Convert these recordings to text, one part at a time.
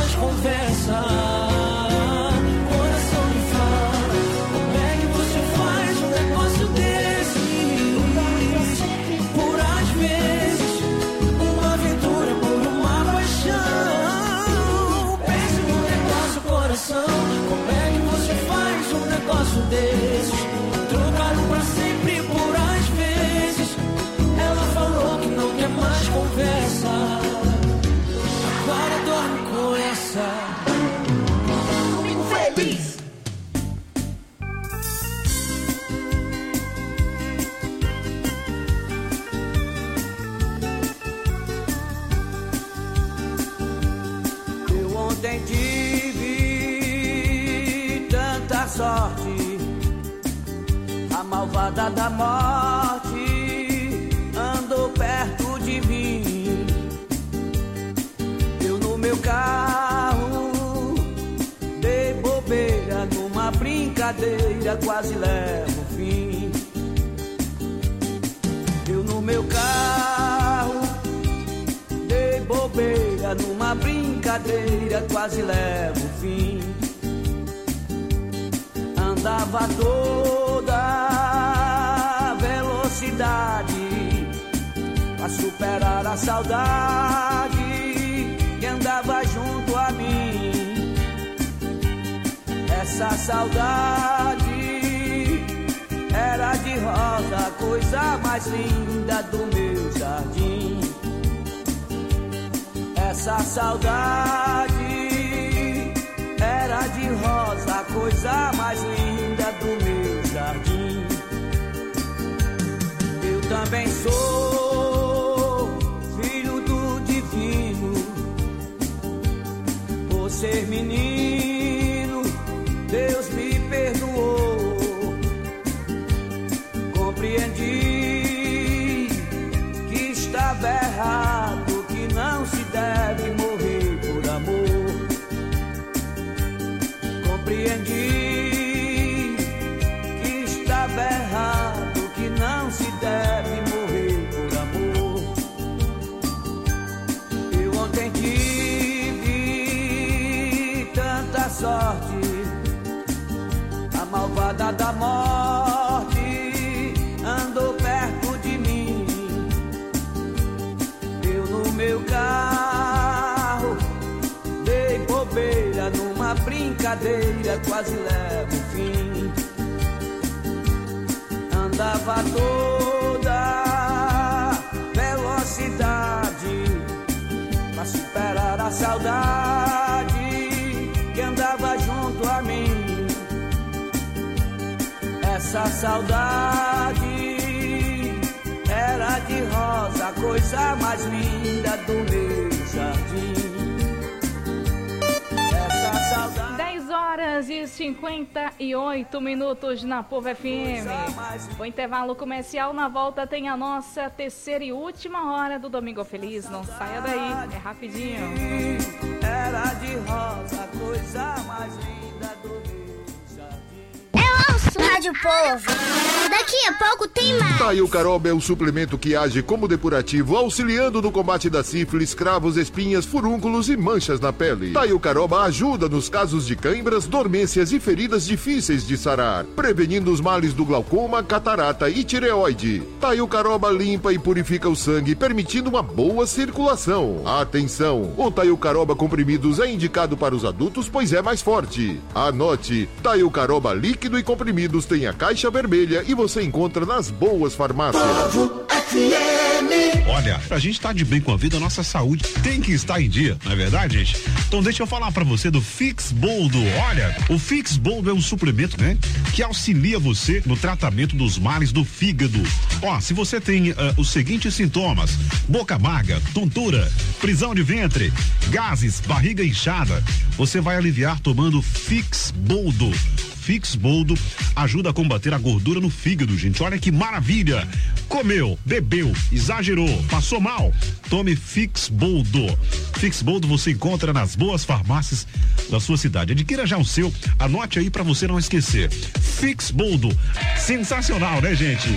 mais conversa. Coração me fala, como é que você faz um negócio desse? Por às vezes, uma aventura por uma paixão. Pense no negócio, coração, como é que você faz um negócio desse? Trocado pra sempre por às vezes. Ela falou que não quer mais conversa. Agora dorme com essa. Feliz. Eu ontem tive tanta sorte. A malvada da morte andou perto de mim. Eu no meu carro dei bobeira, numa brincadeira quase levo o fim. Eu no meu carro dei bobeira, numa brincadeira quase levo o fim. Andava toda velocidade pra superar a saudade que andava junto a mim. Essa saudade era de rosa, a coisa mais linda do meu jardim. Essa saudade era de rosa, a coisa mais linda do meu jardim. Eu também sou filho do divino. Por ser menino, Deus me perdoou. Compreendi que estava errado, que não se deve morrer por amor. Compreendi que estava errado, que não se deve morrer por amor. Eu ontem tive tanta sorte. A malvada da morte andou perto de mim. Eu no meu carro dei bobeira, numa brincadeira quase levo o fim. Andava toda velocidade pra superar a saudade que andava junto a mim. Essa saudade era de rosa, a coisa mais linda do meu jardim. 10h58 na Povo FM. O intervalo comercial, na volta tem a nossa terceira e última hora do Domingo Feliz. Não saia daí, é rapidinho. Era de rosa, a coisa mais linda do meu jardim. Eu ouço Rádio Povo. Daqui a pouco tem mais. Taio Caroba é o suplemento que age como depurativo, auxiliando no combate da sífilis, cravos, espinhas, furúnculos e manchas na pele. Taio Caroba ajuda nos casos de cãibras, dormências e feridas difíceis de sarar, prevenindo os males do glaucoma, catarata e tireoide. Taio Caroba limpa e purifica o sangue, permitindo uma boa circulação. Atenção! O Taio Caroba comprimidos é indicado para os adultos, pois é mais forte. Anote: Taio Caroba líquido e comprimidos tem a caixa vermelha e você encontra nas boas farmácias. Olha, pra gente estar de bem com a vida, a nossa saúde tem que estar em dia, não é verdade, gente? Então deixa eu falar pra você do Fix Boldo. Olha, o Fix Boldo é um suplemento, né, que auxilia você no tratamento dos males do fígado. Ó, se você tem os seguintes sintomas: boca amarga, tontura, prisão de ventre, gases, barriga inchada, você vai aliviar tomando Fix Boldo. Fix Boldo ajuda a combater a gordura no fígado, gente. Olha que maravilha! Comeu, bebeu, exagerou, passou mal? Tome Fix Boldo. Fix Boldo você encontra nas boas farmácias da sua cidade. Adquira já o seu, anote aí pra você não esquecer. Fix Boldo. Sensacional, né, gente?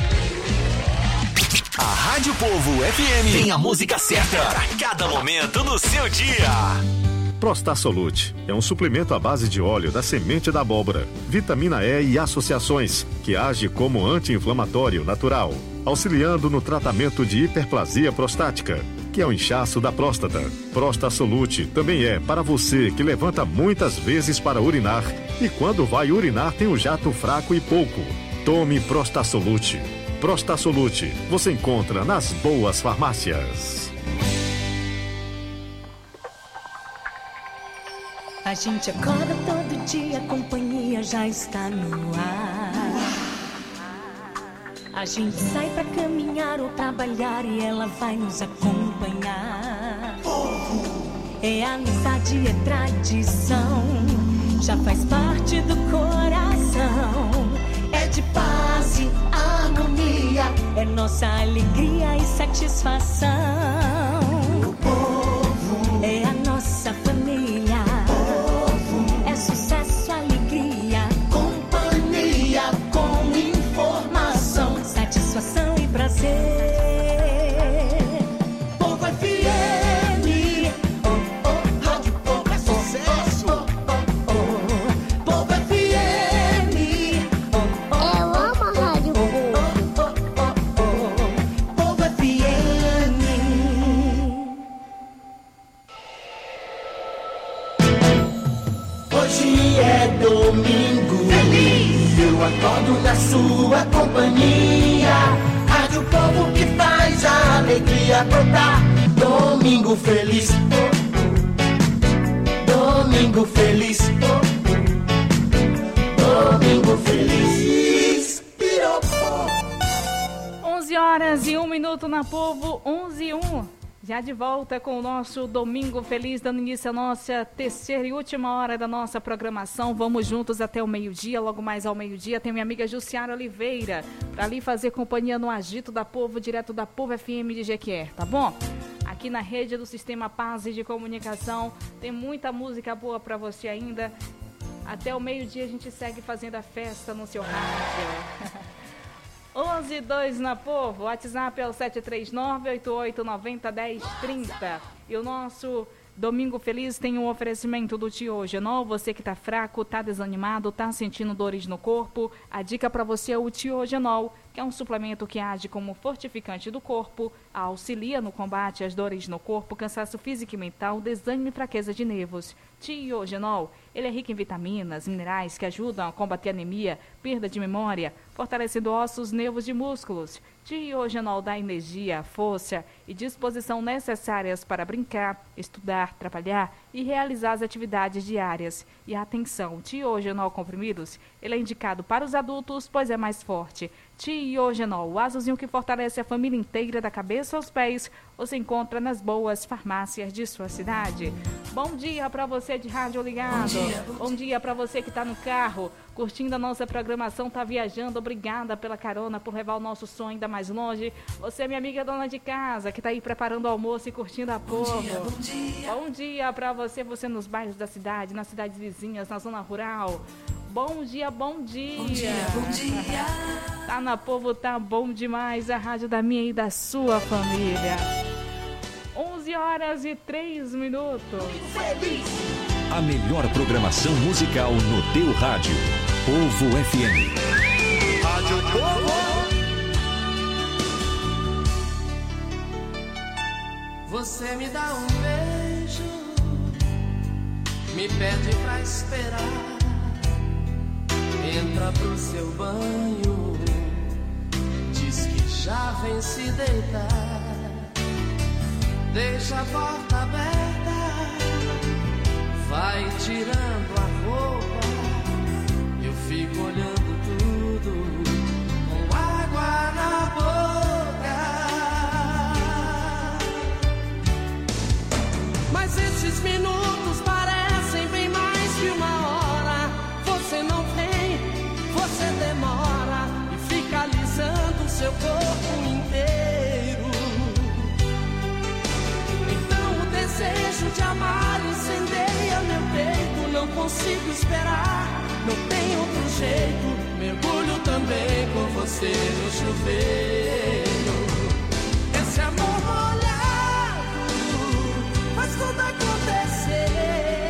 A Rádio Povo FM tem a música certa pra cada momento no seu dia. Prostasolute é um suplemento à base de óleo da semente da abóbora, vitamina E e associações, que age como anti-inflamatório natural, auxiliando no tratamento de hiperplasia prostática, que é o inchaço da próstata. Prostasolute também é para você que levanta muitas vezes para urinar e quando vai urinar tem um jato fraco e pouco. Tome Prostasolute. Prostasolute você encontra nas boas farmácias. A gente acorda todo dia, a companhia já está no ar. A gente sai pra caminhar ou trabalhar e ela vai nos acompanhar. É amizade, é tradição, já faz parte do coração. É de paz e harmonia, é nossa alegria e satisfação. O povo é a nossa família. É sucesso, alegria, companhia com informação, satisfação e prazer. Povo FM, Rádio Povo é sucesso. Povo FM, Eu amo a Rádio Povo. Povo FM. Hoje é domingo, feliz. Eu acordo na sua companhia. Rádio Povo que faz a alegria brotar. Domingo feliz, domingo feliz, domingo feliz. Piropó. 11 horas e 1 minuto na Povo, 11 e 1. Já de volta com o nosso Domingo Feliz, dando início à nossa terceira e última hora da nossa programação. Vamos juntos até o meio-dia. Logo mais ao meio-dia tem minha amiga Jussiara Oliveira para ali fazer companhia no Agito da Povo, direto da Povo FM de Jequié, tá bom? Aqui na rede do Sistema Paz de Comunicação tem muita música boa para você ainda. Até o meio-dia a gente segue fazendo a festa no seu rádio. 11:02 na Povo, WhatsApp é o 739-8890-1030. E o nosso Domingo Feliz tem um oferecimento do Tio Genol. Você que tá fraco, tá desanimado, tá sentindo dores no corpo, a dica para você é o Tio Genol, que é um suplemento que age como fortificante do corpo, auxilia no combate às dores no corpo, cansaço físico e mental, desânimo e fraqueza de nervos. Tio Genol, ele é rico em vitaminas, minerais que ajudam a combater anemia, perda de memória, fortalecendo ossos, nervos e músculos. Tio Genol dá energia, força e disposição necessárias para brincar, estudar, trabalhar e realizar as atividades diárias. E atenção, Tio Genol comprimidos, ele é indicado para os adultos, pois é mais forte. Tio Genol, o azulzinho que fortalece a família inteira da cabeça aos pés, você encontra nas boas farmácias de sua cidade. Bom dia para você de rádio ligado. Bom dia para você que está no carro, curtindo a nossa programação, tá viajando. Obrigada pela carona, por levar o nosso som ainda mais longe. Você, minha amiga dona de casa, que está aí preparando o almoço e curtindo a Povo. Bom dia para você nos bairros da cidade, nas cidades vizinhas, na zona rural. Bom dia, bom dia. Bom dia, bom dia. Tá na Povo, tá bom demais. A rádio da minha e da sua família. 11h03. A melhor programação musical no teu rádio. Povo FM. Rádio Povo. Você me dá um beijo, me pede pra esperar. Entra pro seu banho, diz que já vem se deitar. Deixa a porta aberta, vai tirando a roupa. Eu fico olhando tudo com água na boca. Mas esses minutos parecem bem mais que uma hora. Você não vem, você demora e fica alisando o seu corpo inteiro. Então o desejo de amar incendeia meu peito. Não consigo esperar, não tem outro jeito. Mergulho também com você no chuveiro. Esse amor molhado faz tudo acontecer.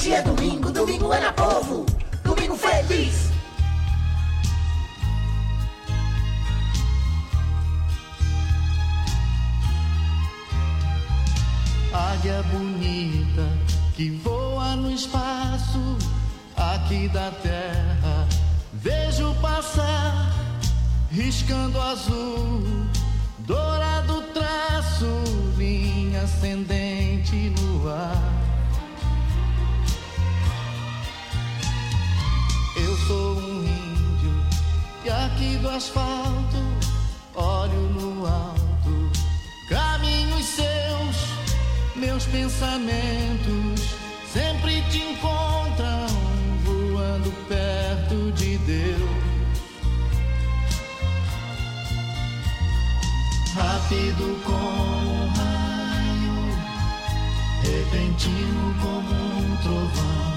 Hoje é domingo, domingo é na Povo. Domingo feliz. Águia bonita que voa no espaço aqui da terra, vejo passar, riscando azul, dourado traço, linha ascendente no ar. Eu sou um índio e aqui do asfalto olho no alto, caminhos seus, meus pensamentos sempre te encontram voando perto de Deus. Rápido como um raio, repentino como um trovão,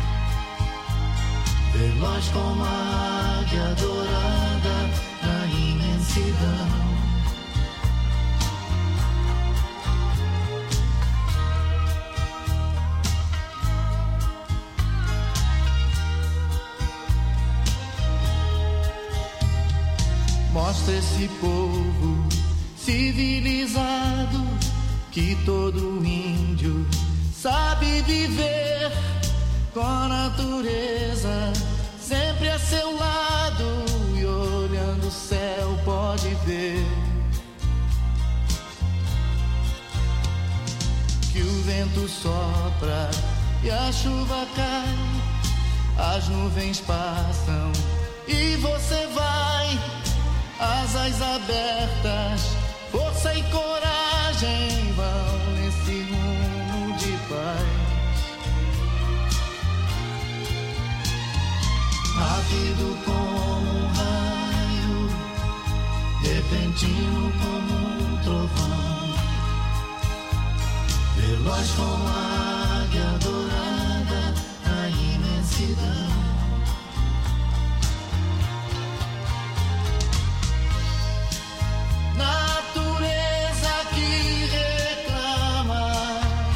veloz como a águia dourada na imensidão. Mostra esse povo civilizado que todo índio sabe viver com a natureza sempre a seu lado e olhando o céu pode ver que o vento sopra e a chuva cai, as nuvens passam e você vai, asas abertas, força e coragem vão nesse rumo de paz. Rápido como um raio, repentino como um trovão, veloz como a águia dourada na imensidão. Natureza que reclama,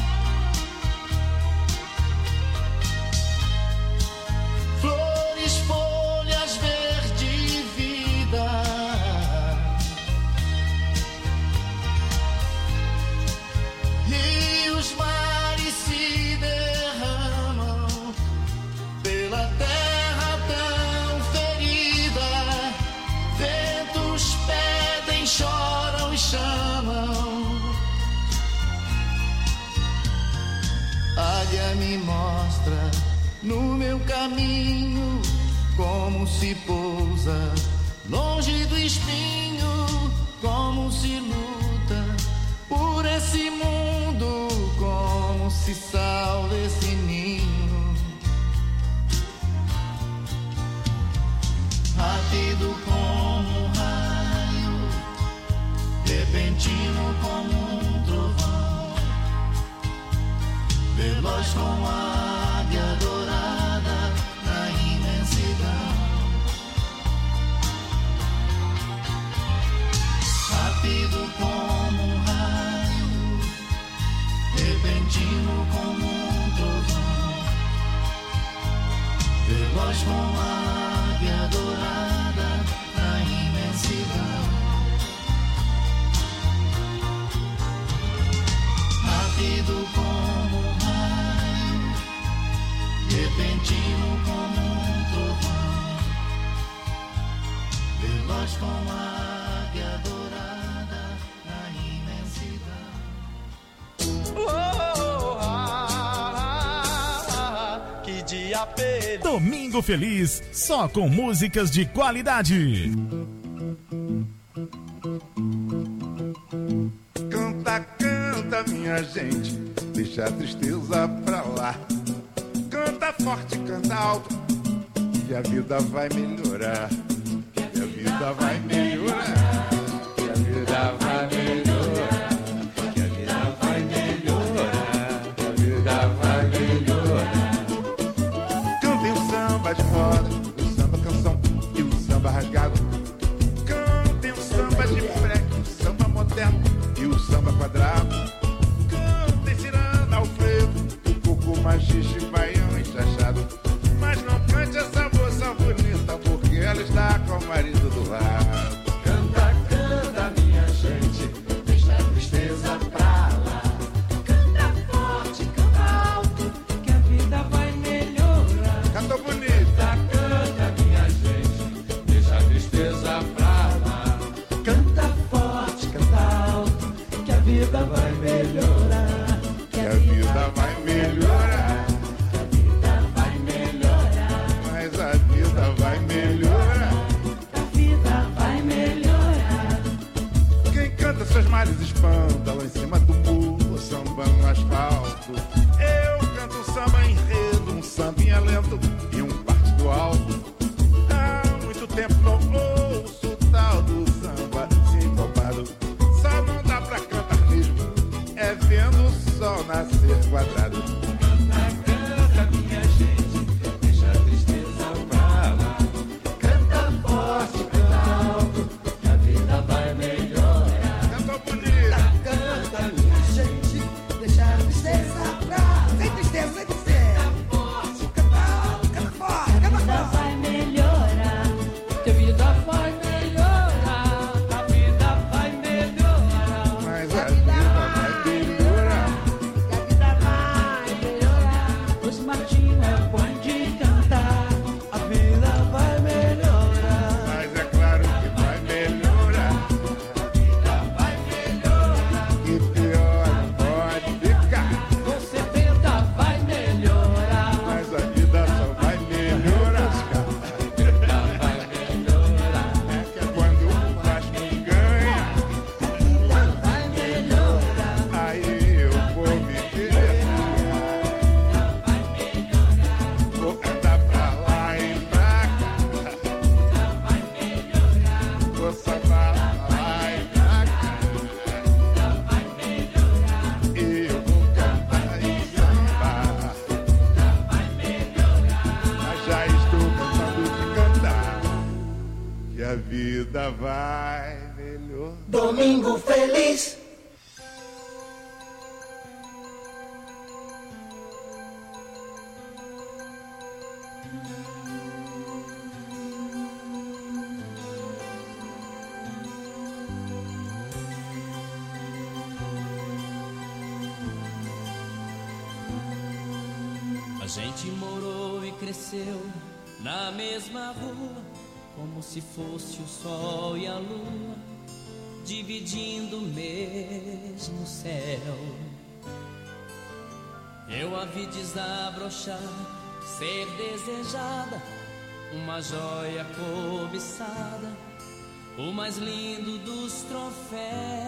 flores, folhas, verde, vida, rios, mares se derramam pela terra tão ferida, ventos pedem, choram e chamam. Águia me mostra no meu caminho como se pousa longe do espinho, como se luta por esse mundo, como se salva esse ninho. Rápido como um raio, repentino como um trovão, veloz como a águia dourada na imensidão. Rápido como um raio, repentino como um trovão, veloz como a águia dourada na imensidão. Rápido como um raio, repentino como um trovão, veloz como a águia dourada na imensidão. Que dia feliz. Domingo feliz, só com músicas de qualidade. Canta, canta, minha gente, deixa a tristeza pra lá. Canta forte, canta alto, que a vida vai melhorar. Que a vida vai melhorar. Que a vida vai melhorar. Que a vida vai melhorar. Que a vida vai melhorar. Cantem o samba de roda, o samba canção e o samba rasgado. Cantem o samba de freque, o samba moderno e o samba quadrado. Cantem ciranda, alfredo, o coco, machixe, baiano. quadrado e um partido alto. Há muito tempo não ouço o tal do samba sincopado. Só não dá pra cantar mesmo, é vendo o sol nascer quadrado. Canta, canta, minha gente, deixa a tristeza pra lá. Canta forte, canta alto, que a vida vai melhorar. Canta bonita. Canta, minha gente, deixa a tristeza pra lá. Sem tristeza, sem tristeza. Canta forte, canta forte, canta forte. A vida vai melhorar, que a vida vai melhorar. A vida vai melhorar. Mas a vida vai melhorar. A vida vai melhorar. Os Martinho é bom de cantar. A vida vai melhorar. Mas é claro que vai melhorar. A vida vai melhorar. E pior não pode ficar. Com certeza vai melhorar. Mas a vida só vai melhorar. A vida vai melhorar. É que é quando o Vasco ganha, A vida vai melhorar. aí eu vou me divertir. Vou andar pra lá e pra cá. Vou sambar pra lá e pra cá. E eu vou cantar e sambar. Mas já estou cansado de cantar, que a vida vai melhor. Domingo feliz. A gente morou e cresceu na mesma rua, como se fosse o sol e a lua, dividindo o mesmo céu. Eu a vi desabrochar, ser desejada, uma joia cobiçada, o mais lindo dos troféus.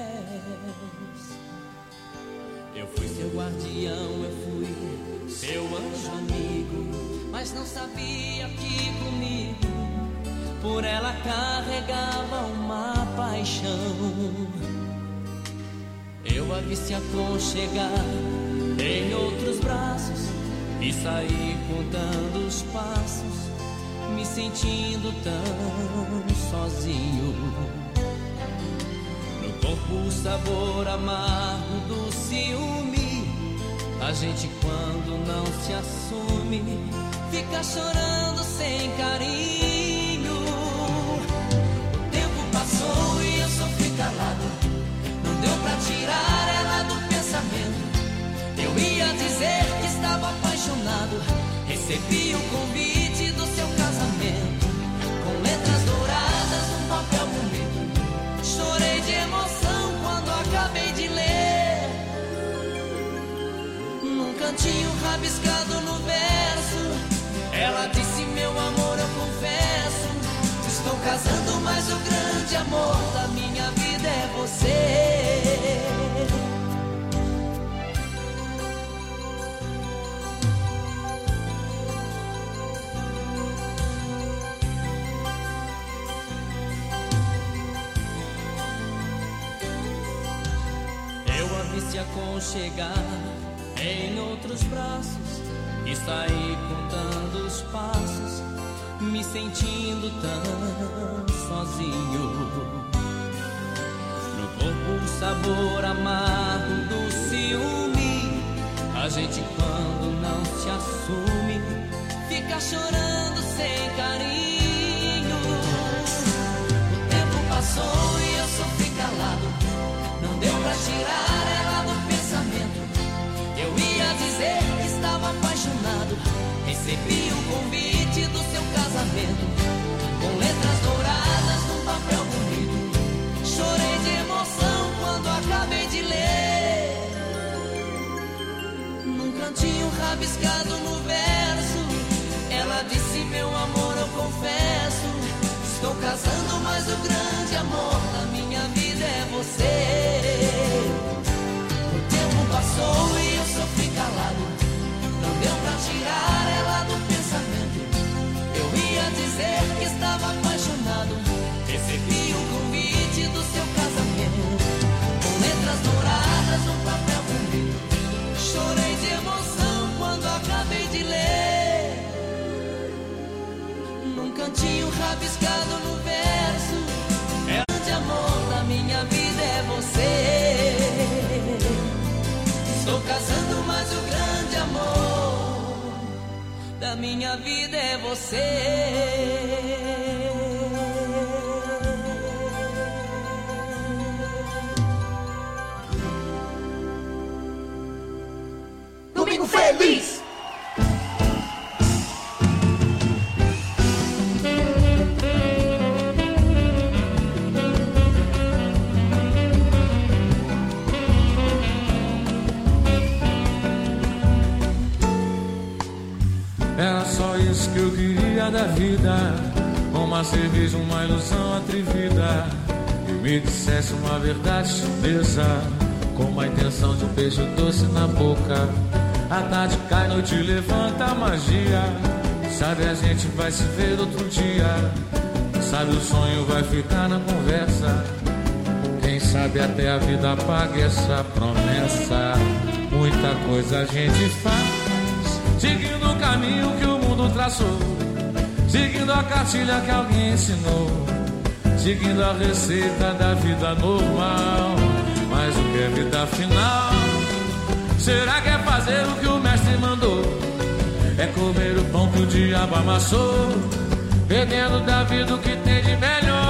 Eu fui seu guardião, eu fui seu anjo amigo, mas não sabia que comigo por ela carregava uma paixão. Eu a vi se aconchegar em outros braços e saí contando os passos, me sentindo tão sozinho. No corpo o sabor amargo do ciúme, a gente quando não se assume fica chorando sem carinho. O tempo passou e eu sofri calado, não deu pra tirar ela do pensamento. Eu ia dizer que estava apaixonado, recebi o convite do seu casamento, com letras douradas num papel bonito. Chorei de emoção quando acabei de ler, num cantinho rabiscado no verso, ela disse: meu amor, eu confesso, estou casando, mas o grande amor da minha vida é você. Se aconchegar em outros braços e sair contando os passos, me sentindo tão sozinho. No corpo o sabor amargo do ciúme, a gente quando não se assume fica chorando sem carinho. O tempo passou e eu sofri calado, não deu pra tirar ela do pensamento. Eu ia dizer que estava apaixonado, recebi o convite do seu casamento, com letras douradas num papel bonito. Chorei de emoção quando acabei de ler, num cantinho rabiscado no verso, ela disse: meu amor, eu confesso, estou casando, mas o grande amor da minha vida é você. O tempo passou e eu sofri calado, não deu pra tirar ela do pensamento. num cantinho rabiscado no verso. É o grande amor da minha vida, é você. Estou casando, mas o grande amor da minha vida é você. Domingo Feliz! Era só isso que eu queria da vida, uma cerveja, uma ilusão atrevida, e me dissesse uma verdade chinesa, com a intenção de um beijo doce na boca. A tarde cai, noite levanta a magia, sabe a gente vai se ver outro dia, sabe o sonho vai ficar na conversa, quem sabe até a vida apaga essa promessa. Muita coisa a gente faz seguindo o caminho que o mundo traçou, seguindo a cartilha que alguém ensinou, seguindo a receita da vida normal. Mas o que é vida final? Será que é fazer o que o mestre mandou? É comer o pão que o diabo amassou, perdendo da vida o que tem de melhor.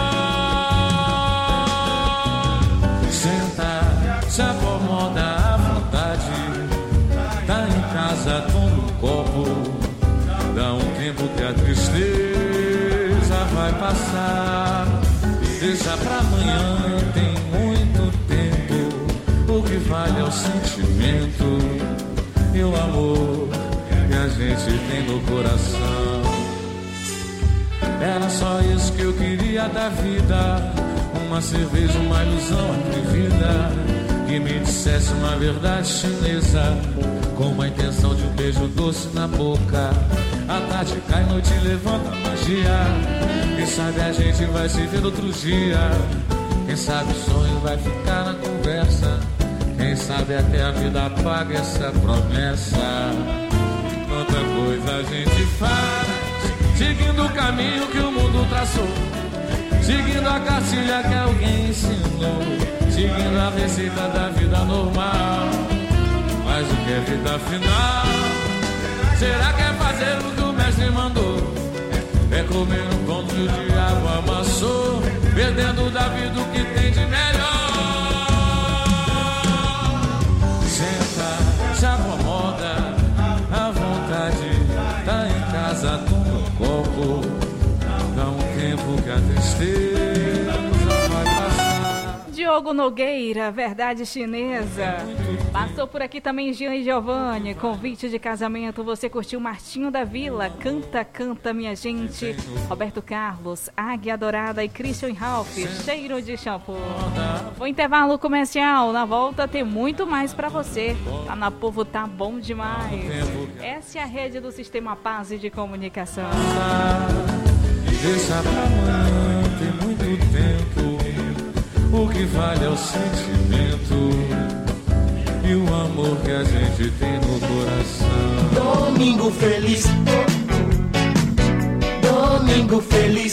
Senta, se acomoda à vontade, tá em casa, toma um copo, dá um tempo que a tristeza vai passar. Deixa pra amanhã, tem muito tempo, o que vale é o sentimento e o amor que a gente tem no coração. Era só isso que eu queria da vida, uma cerveja, uma ilusão atrevida, que me dissesse uma verdade chinesa, com a intenção de um beijo doce na boca. A tarde cai, noite levanta a magia, quem sabe a gente vai se ver outro dia, quem sabe o sonho vai ficar na conversa, quem sabe até a vida apaga essa promessa. Quanta coisa a gente faz seguindo o caminho que o mundo traçou, seguindo a cartilha que alguém ensinou, seguindo a receita da vida normal. Mas o que é vida final? Será que é fazer o que o mestre mandou? É comer um pão que o diabo amassou, perdendo da vida o que tem de melhor. Senta, se acomoda à vontade, tá em casa, toma um copo, dá um tempo que a tristeza vai passar. Diogo Nogueira, verdade chinesa. Passou por aqui também Jean e Giovanni, convite de casamento. Você curtiu Martinho da Vila, Canta, Canta Minha Gente. Roberto Carlos, Águia Dourada e Christian Ralph, Cheiro de Shampoo. O intervalo comercial, na volta tem muito mais pra você. Lá na Povo tá bom demais. Essa é a rede do Sistema Paz de Comunicação. Deixa pra amanhã, tem muito tempo, o que vale é o sentimento e o amor que a gente tem no coração. Domingo feliz, domingo feliz,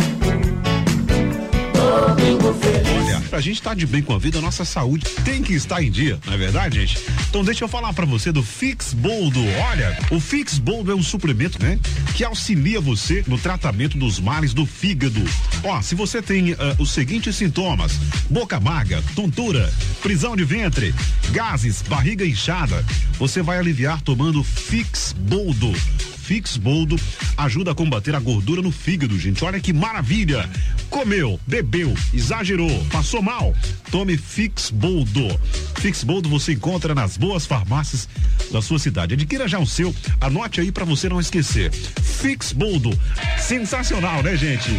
domingo feliz. Olha, pra gente estar de bem com a vida, a nossa saúde tem que estar em dia, não é verdade, gente? Então deixa eu falar pra você do Fix Boldo. Olha, o Fix Boldo é um suplemento, né? Que auxilia você no tratamento dos males do fígado. Ó, se você tem os seguintes sintomas: boca amarga, tontura, prisão de ventre, gases, barriga inchada, você vai aliviar tomando Fix Boldo. Fix Boldo ajuda a combater a gordura no fígado, gente. Olha que maravilha! Comeu, bebeu, exagerou, passou mal? Tome Fix Boldo. Fix Boldo você encontra nas boas farmácias da sua cidade. Adquira já o seu, anote aí pra você não esquecer. Fix Boldo. Sensacional, né, gente?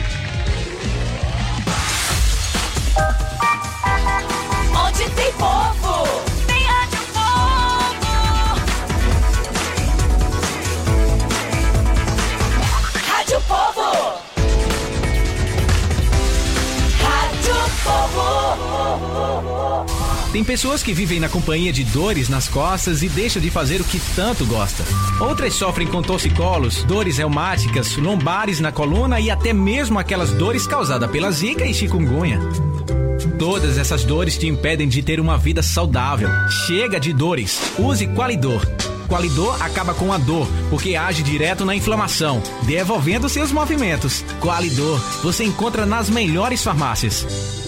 Onde tem povo, tem Rádio Povo. Rádio Povo. Rádio Povo. Tem pessoas que vivem na companhia de dores nas costas e deixam de fazer o que tanto gosta. Outras sofrem com torcicolos, dores reumáticas, lombares na coluna e até mesmo aquelas dores causadas pela zika e chikungunya. Todas essas dores te impedem de ter uma vida saudável. Chega de dores. Use Qualidor. Qualidor acaba com a dor, porque age direto na inflamação, devolvendo seus movimentos. Qualidor, você encontra nas melhores farmácias.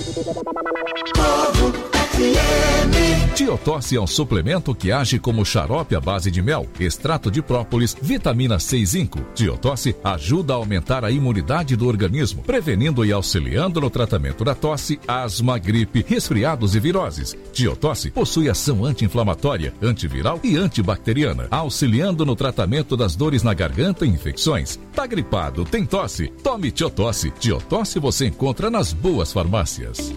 Tiotosse é um suplemento que age como xarope à base de mel, extrato de própolis, vitamina C e zinco. Tiotosse ajuda a aumentar a imunidade do organismo, prevenindo e auxiliando no tratamento da tosse, asma, gripe, resfriados e viroses. Tiotosse possui ação anti-inflamatória, antiviral e antibacteriana, auxiliando no tratamento das dores na garganta e infecções. Tá gripado, tem tosse? Tome Tiotosse. Tiotosse você encontra nas boas farmácias.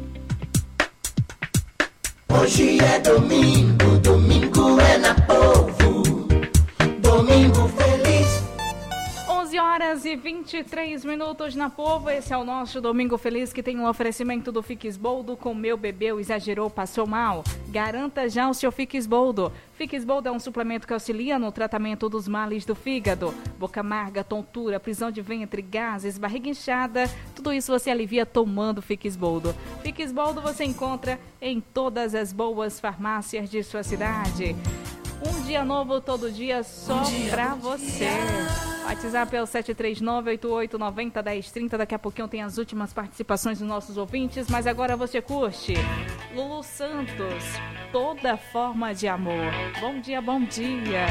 Hoje é domingo, domingo é na Povo, domingo feliz. 11 horas e 23 minutos na Povo, esse é o nosso Domingo Feliz, que tem um oferecimento do Fixboldo. Comeu, bebeu, exagerou, passou mal. Garanta já o seu Fixboldo. Fixboldo é um suplemento que auxilia no tratamento dos males do fígado. Boca amarga, tontura, prisão de ventre, gases, barriga inchada, tudo isso você alivia tomando Fixboldo. Fixboldo você encontra em todas as boas farmácias de sua cidade. Um dia novo todo dia só pra você. WhatsApp é o 739-8890-1030. Daqui a pouquinho tem as últimas participações dos nossos ouvintes, mas agora você curte Lulu Santos, Toda Forma de Amor. Bom dia, bom dia.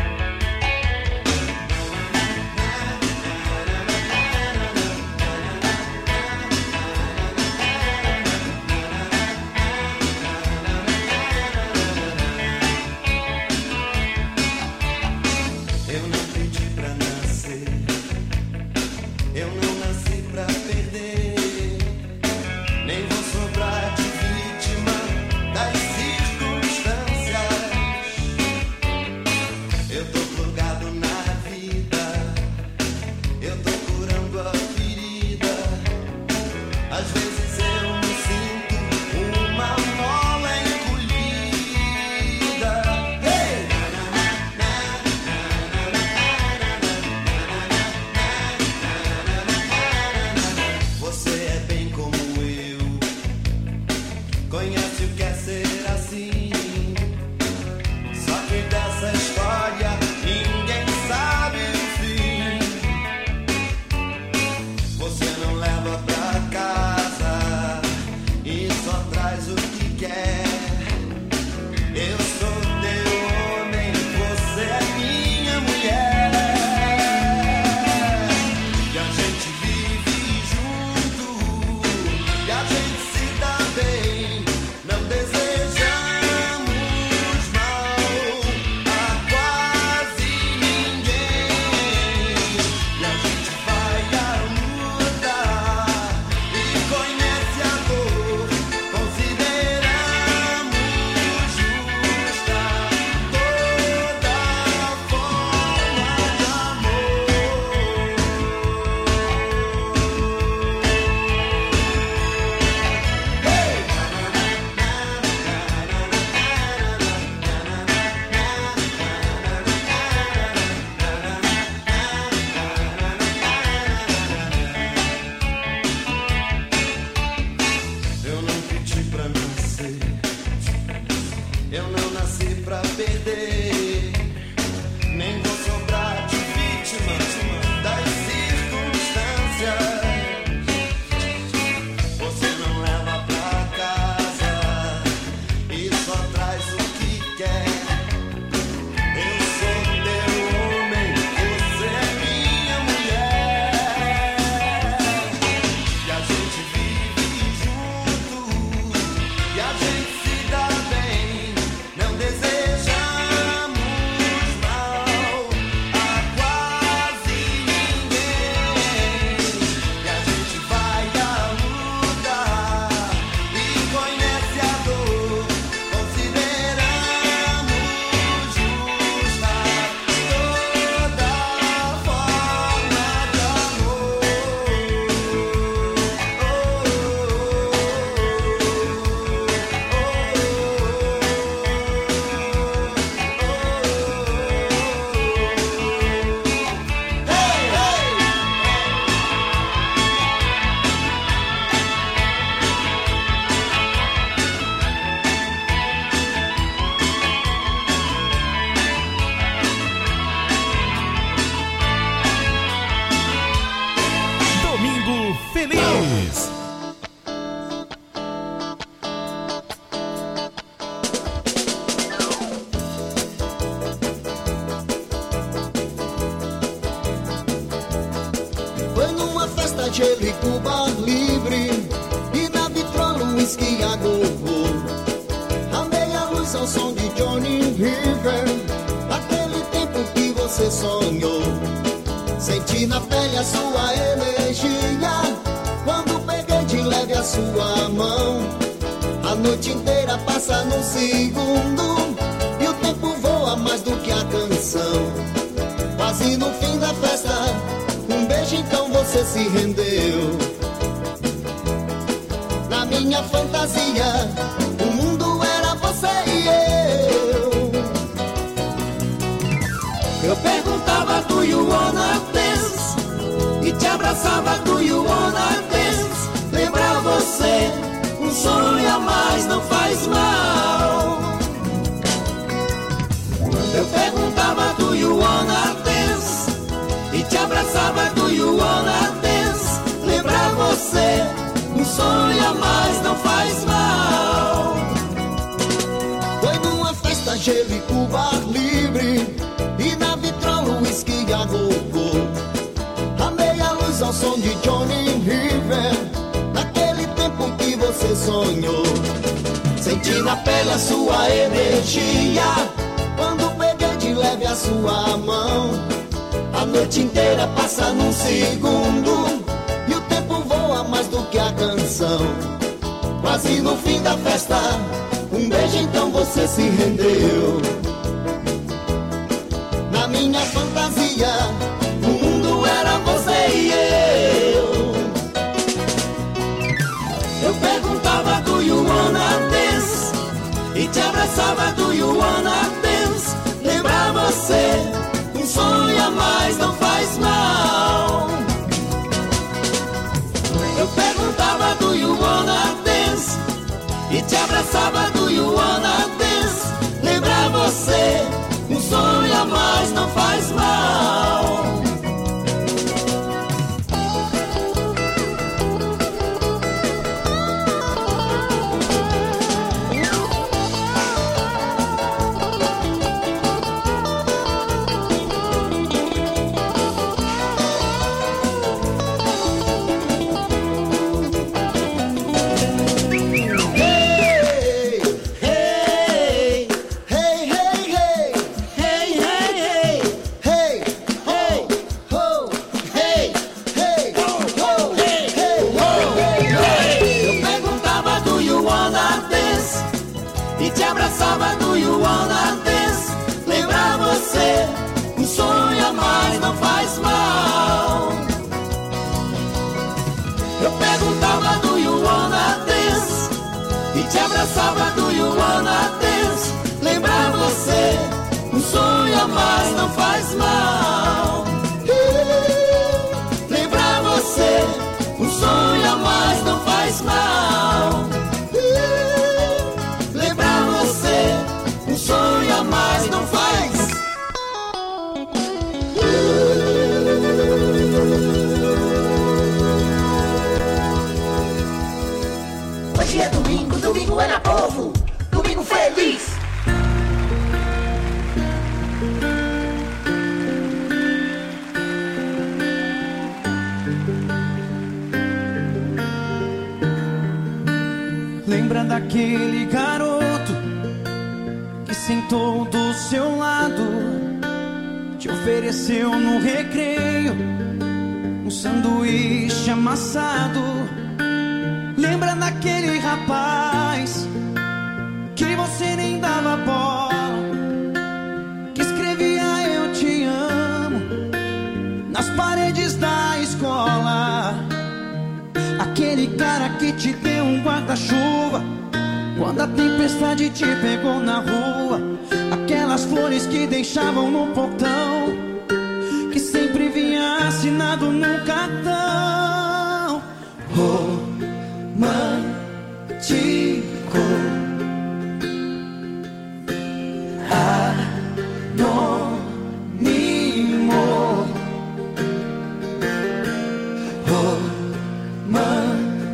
Gomes. Foi numa festa gelo e Cuba livre, e na vitrola um whisky a gogô. A meia luz ao som de Johnny River, aquele tempo que você sonhou. Senti na pele a sua energia, quando peguei de leve a sua mão. A noite inteira passa num segundo, e o tempo voa mais do que a canção. Quase no fim da festa, um beijo então você se rendeu. Na minha fantasia, o mundo era você e eu. Eu perguntava, do you wanna dance? E te abraçava, do you wanna dance? Lembrar você, um sonho a mais não faz mal. Eu perguntava, do you wanna dance? E te abraçava, do you wanna dance? Lembrar você, um sonho a mais não faz mal. Foi numa festa gelo e Cuba livre, e na vitrola o whisky a gogô. A meia luz ao som de Johnny River, naquele tempo que você sonhou. Senti na pele a sua energia, quando peguei de leve a sua mão. A noite inteira passa num segundo, e o tempo voa mais do que a canção. Quase no fim da festa, um beijo então você se rendeu. Na minha fantasia, o mundo era você e eu. Eu perguntava, do you wanna dance? E te abraçava, do you wanna dance? Lembrar você, um sonho a mais não faz mal. Eu perguntava, do you wanna dance? E te abraçava, do you wanna dance? Lembrar você, um sonho a mais não faz mal. Abraçava, do you wanna dance? Lembrar você, um sonho a mais não faz mal. Eu perguntava, do you wanna dance? E te abraçava, do you wanna dance? Lembrar você, um sonho a mais não faz mal. Lembrar você, um sonho a mais não faz mal. Um sonho a mais não faz. Hoje é domingo, domingo é na Povo. Domingo feliz. Lembra daquele garoto que sentou do seu lado, te ofereceu no recreio um sanduíche amassado? Lembra daquele rapaz que você nem dava bola, que escrevia eu te amo nas paredes da escola? Aquele cara que te deu um guarda-chuva quando a tempestade te pegou na rua. Aquelas flores que deixavam no portão, que sempre vinha assinado no cartão. Romântico, anônimo, romântico.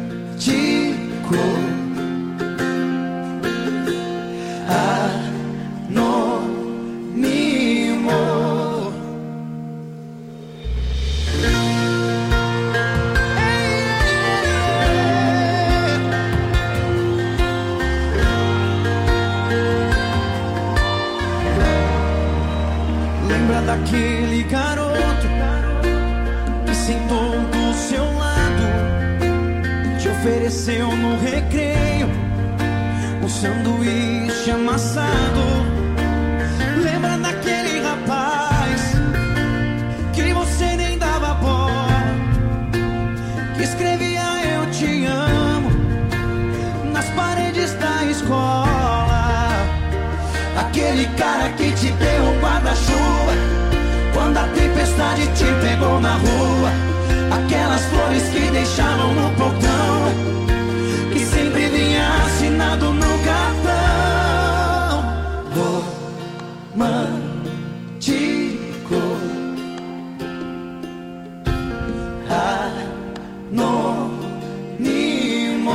sentou do seu lado, te ofereceu no recreio um sanduíche amassado. Lembra daquele rapaz que você nem dava bola, que escrevia eu te amo nas paredes da escola? Aquele cara que te deu um guarda-chuva quando a tempestade te pegou na rua. Aquelas flores que deixavam no portão, que sempre vinha assinado no cartão. Romântico, anônimo.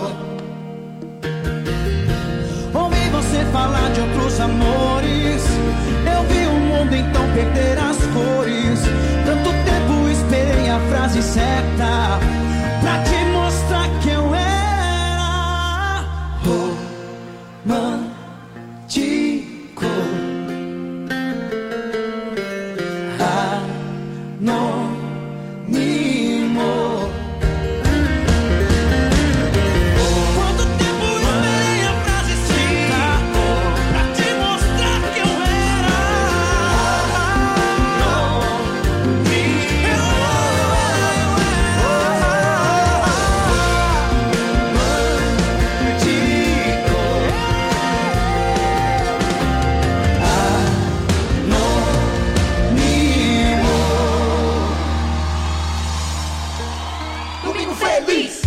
Ouvi você falar de outros amores, eu vi o mundo então perder as cores. Tanto tempo esperei a frase certa pra te mostrar que eu era romântico, anônimo. Quanto tempo esperei a frase certa pra te mostrar que eu era Domingo Feliz.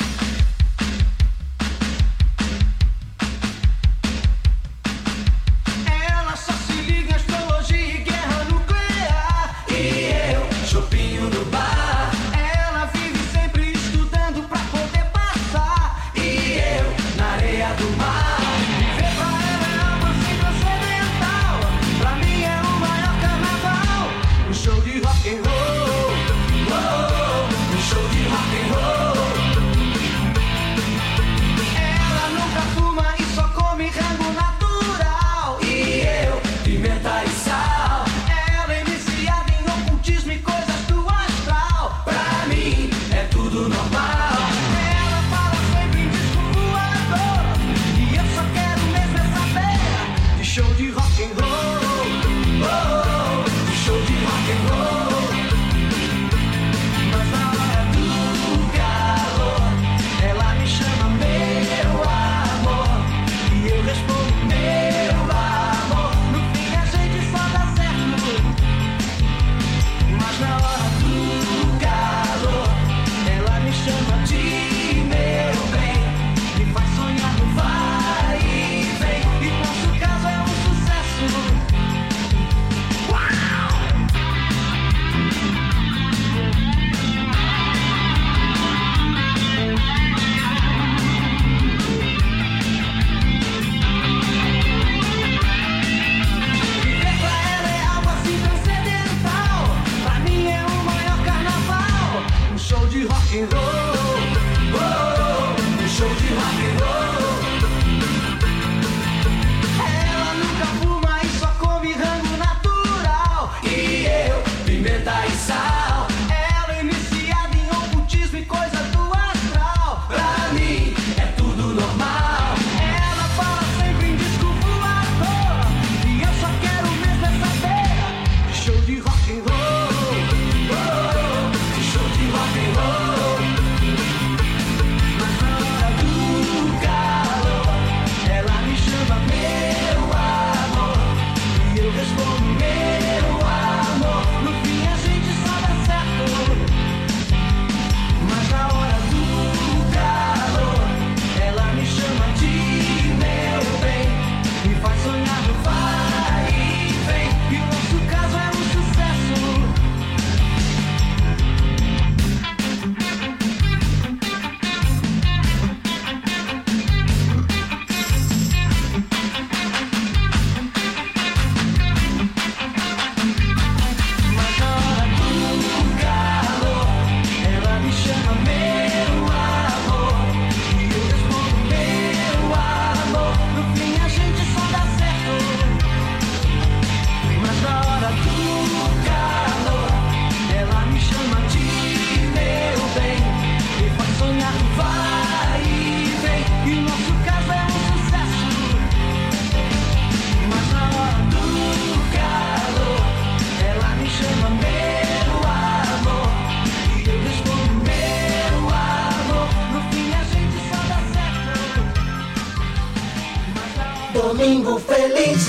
Ela só se liga em astrologia e guerra nuclear. E eu, chopinho no bar. Ela vive sempre estudando pra poder passar. E eu, na areia do mar. Viver pra ela é algo assim transcendental. Pra mim é o maior carnaval. Um show de rock and roll. Um show de rock and roll. Domingo feliz.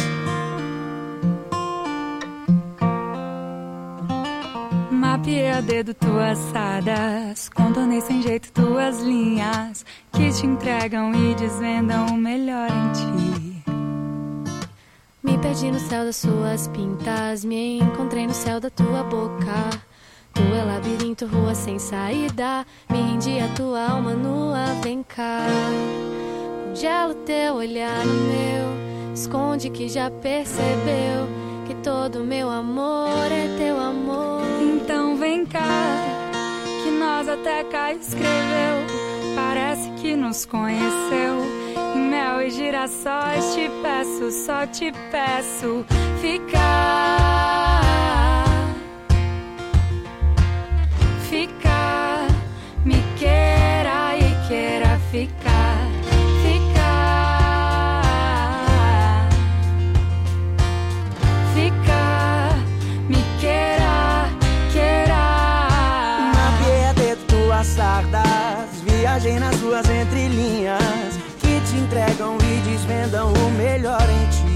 Mapeei a dedo tuas sadas, contornei sem jeito tuas linhas que te entregam e desvendam o melhor em ti. Me perdi no céu das suas pintas, me encontrei no céu da tua boca. Tu é labirinto, rua sem saída, me rendi a tua alma nua, vem cá. Congela o teu olhar no meu, esconde que já percebeu que todo meu amor é teu amor. Então vem cá, que nós até cá escreveu, parece que nos conheceu. Em mel e girassóis te peço, só te peço ficar. Ficar, me queira e queira ficar. Ficar, ficar, me queira, queira. Mapeei a dedo tuas sardas, viajei nas ruas entrelinhas que te entregam e desvendam o melhor em ti.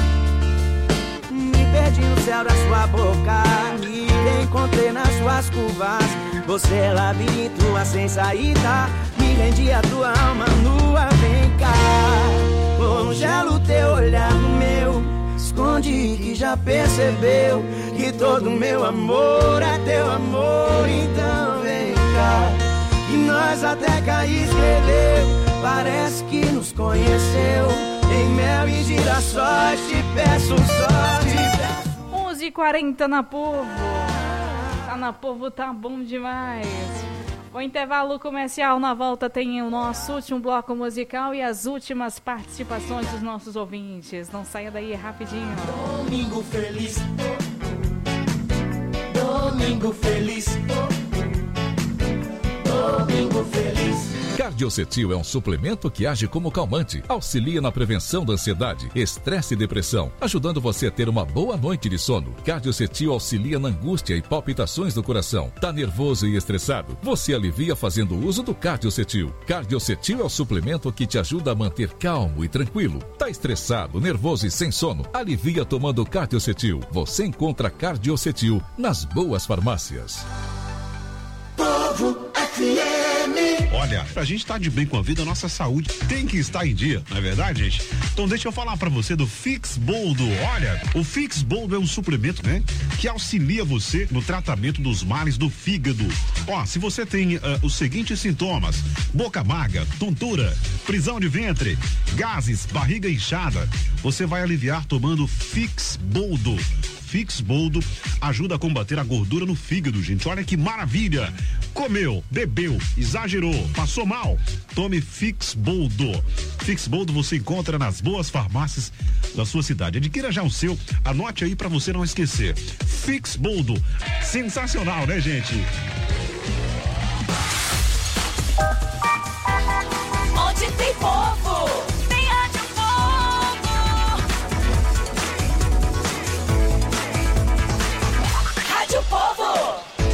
Me perdi no céu da sua boca, me encontrei nas suas curvas. Você é labirinto, sem saída, me rendi a tua alma nua, vem cá. Congela o teu olhar no meu, esconde que já percebeu que todo meu amor é teu amor. Então vem cá, que nós até cá escreveu, parece que nos conheceu. Em mel e girassóis te peço, só te peço. 11h40 na Povo. Tá na Povo, tá bom demais. O intervalo comercial, na volta tem o nosso último bloco musical e as últimas participações dos nossos ouvintes. Não saia daí, rapidinho. Domingo feliz. Domingo feliz. Domingo feliz. Cardiocetil é um suplemento que age como calmante, auxilia na prevenção da ansiedade, estresse e depressão, ajudando você a ter uma boa noite de sono. Cardiocetil auxilia na angústia e palpitações do coração. Tá nervoso e estressado? Você alivia fazendo uso do Cardiocetil. Cardiocetil é o suplemento que te ajuda a manter calmo e tranquilo. Tá estressado, nervoso e sem sono? Alivia tomando Cardiocetil. Você encontra Cardiocetil nas boas farmácias. Povo FM. Olha, pra gente estar de bem com a vida, a nossa saúde tem que estar em dia, não é verdade, gente? Então deixa eu falar pra você do Fix Boldo. Olha, o Fix Boldo é um suplemento, né, que auxilia você no tratamento dos males do fígado. Ó, se você tem os seguintes sintomas: boca amarga, tontura, prisão de ventre, gases, barriga inchada, você vai aliviar tomando Fix Boldo. Fix Boldo ajuda a combater a gordura no fígado, gente. Olha que maravilha! Comeu, bebeu, exagerou, passou mal? Tome Fix Boldo. Fix Boldo você encontra nas boas farmácias da sua cidade. Adquira já o seu, anote aí pra você não esquecer. Fix Boldo. Sensacional, né, gente? Onde tem povo, tem Rádio Povo. Rádio Povo.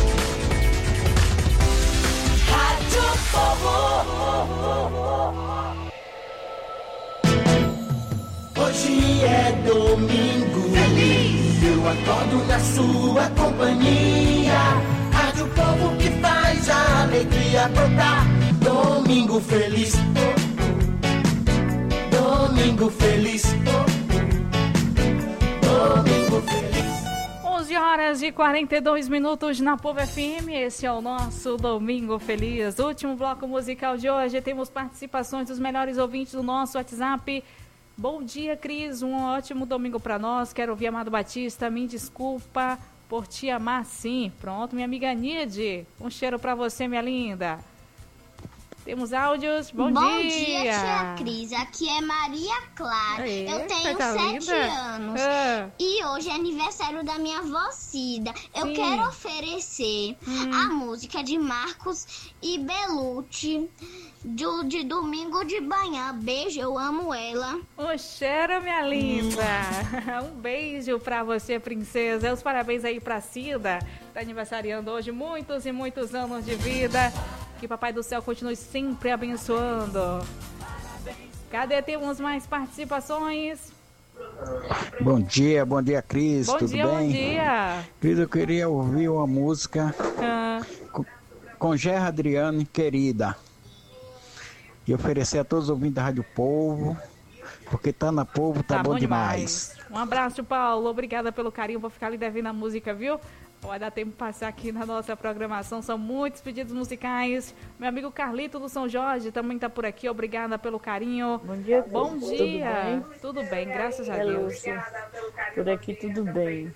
Rádio Povo. Hoje é domingo feliz, eu acordo na sua companhia. Rádio Povo que faz a alegria brotar. Domingo feliz. Domingo feliz. Domingo feliz. 11h42 na Povo FM. Esse é o nosso Domingo Feliz. Último bloco musical de hoje. Temos participações dos melhores ouvintes do nosso WhatsApp. Bom dia, Cris. Um ótimo domingo para nós. Quero ouvir Amado Batista. Me desculpa por te amar, sim. Pronto, minha amiga Nide. Um cheiro para você, minha linda. Temos áudios. Bom dia. Bom dia, tia Cris. Aqui é Maria Clara. Aê, eu tenho tá 7 linda. anos. E hoje é aniversário da minha avó Cida. Eu Sim. quero oferecer a música de Marcos e Belucci de Domingo de Manhã. Beijo, eu amo ela. Um cheiro, minha linda. Um beijo pra você, princesa. Os parabéns aí pra Cida. Tá aniversariando hoje muitos e muitos anos de vida. Que Papai do Céu continue sempre abençoando. Cadê? Temos mais participações? Bom dia, Cris. Tudo bem? Bom dia. Cris, eu queria ouvir uma música com Gerra Adriane, Querida. E oferecer a todos os ouvintes da Rádio Povo, porque tá na Povo, tá bom demais. Um abraço, Paulo. Obrigada pelo carinho. Vou ficar ali devendo a música, viu? Vai dar tempo de passar aqui na nossa programação. São muitos pedidos musicais. Meu amigo Carlito do São Jorge também tá por aqui. Obrigada pelo carinho. Bom dia. Bom dia. Tudo bem, graças a Deus. Lúcia. Por aqui tudo bem.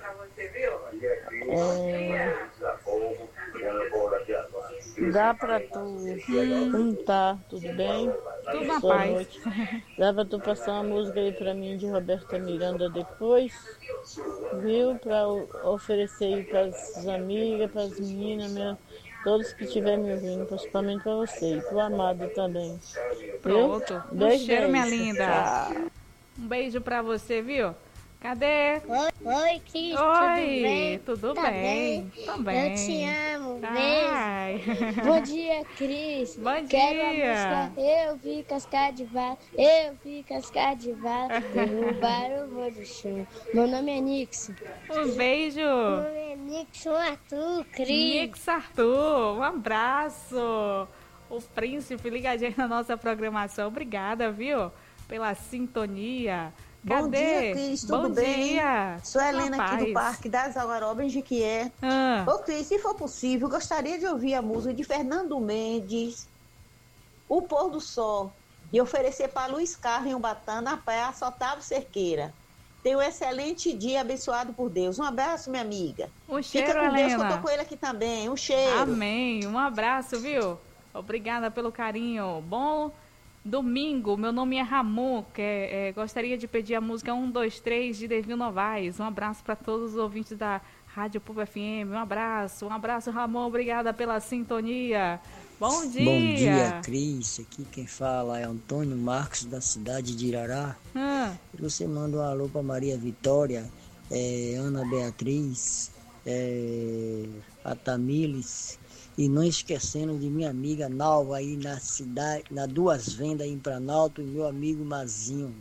Dá pra tu cantar, tudo bem? Tudo na paz. Dá pra tu passar uma música aí pra mim de Roberta Miranda depois, viu? Pra oferecer aí pras amigas, pras meninas, todos que estiverem me ouvindo, principalmente pra você e pro Amado também. Pronto. Um cheiro, minha linda. Tchau. Um beijo pra você, viu? Cadê? Oi, Cris, tudo bem? Também. Eu te amo, Ai. beijo. Bom dia, Cris. Bom Quero dia. a música Eu Vi Cascar de Vala, Eu Vi Cascar de Vala, derrubar o voo do chão. Meu nome é Nixon. Um beijo. Meu nome é Nixon Arthur, Cris. Nixon Arthur, um abraço. O príncipe ligadinho na nossa programação. Obrigada, viu? Pela sintonia. Cadê? Bom dia, Cris, tudo Bom bem? dia. Sou a Helena aqui do Parque das Algarobas, em Jequié. Ô, Cris, se for possível, gostaria de ouvir a música de Fernando Mendes, O Pôr do Sol, e oferecer para Luiz Carlos em Ubatã, na Praia Otávio Cerqueira. Tenha um excelente dia abençoado por Deus. Um abraço, minha amiga. Um cheiro, Fica com Helena. Deus, que eu tô com ele aqui também. Um cheiro. Amém. Um abraço, viu? Obrigada pelo carinho. Bom domingo, meu nome é Ramon, gostaria de pedir a música 1, 2, 3 de Devil Novaes. Um abraço para todos os ouvintes da Rádio Povo FM. Um abraço, Ramon, obrigada pela sintonia. Bom dia. Bom dia, Cris. Aqui quem fala é Antônio Marcos, da cidade de Irará. Você manda um alô para Maria Vitória, Ana Beatriz, a Tamílis. E não esquecendo de minha amiga Nalva aí na cidade, na Duas Vendas aí em Planalto, e meu amigo Mazinho.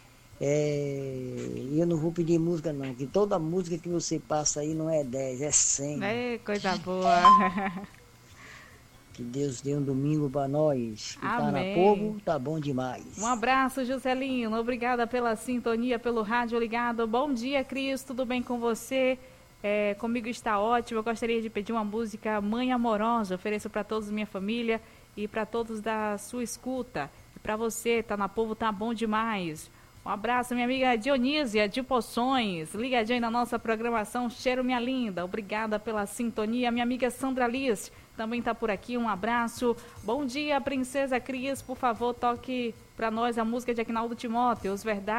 Eu não vou pedir música não, que toda música que você passa aí não é 10, é 100. Coisa boa. Que Deus dê um domingo para nós. Que tá na Amém. Povo, tá bom demais. Um abraço, Juscelino. Obrigada pela sintonia, pelo rádio ligado. Bom dia, Cris. Tudo bem com você? Comigo está ótimo. Eu gostaria de pedir uma música Mãe Amorosa. Ofereço para todos da minha família e para todos da sua escuta. E para você, tá na Povo, tá bom demais. Um abraço, minha amiga Dionísia de Poções. Ligadinha aí na nossa programação. Cheiro, minha linda. Obrigada pela sintonia. Minha amiga Sandra Liz também está por aqui. Um abraço. Bom dia, Princesa Cris. Por favor, toque para nós a música de Aguinaldo Timóteo.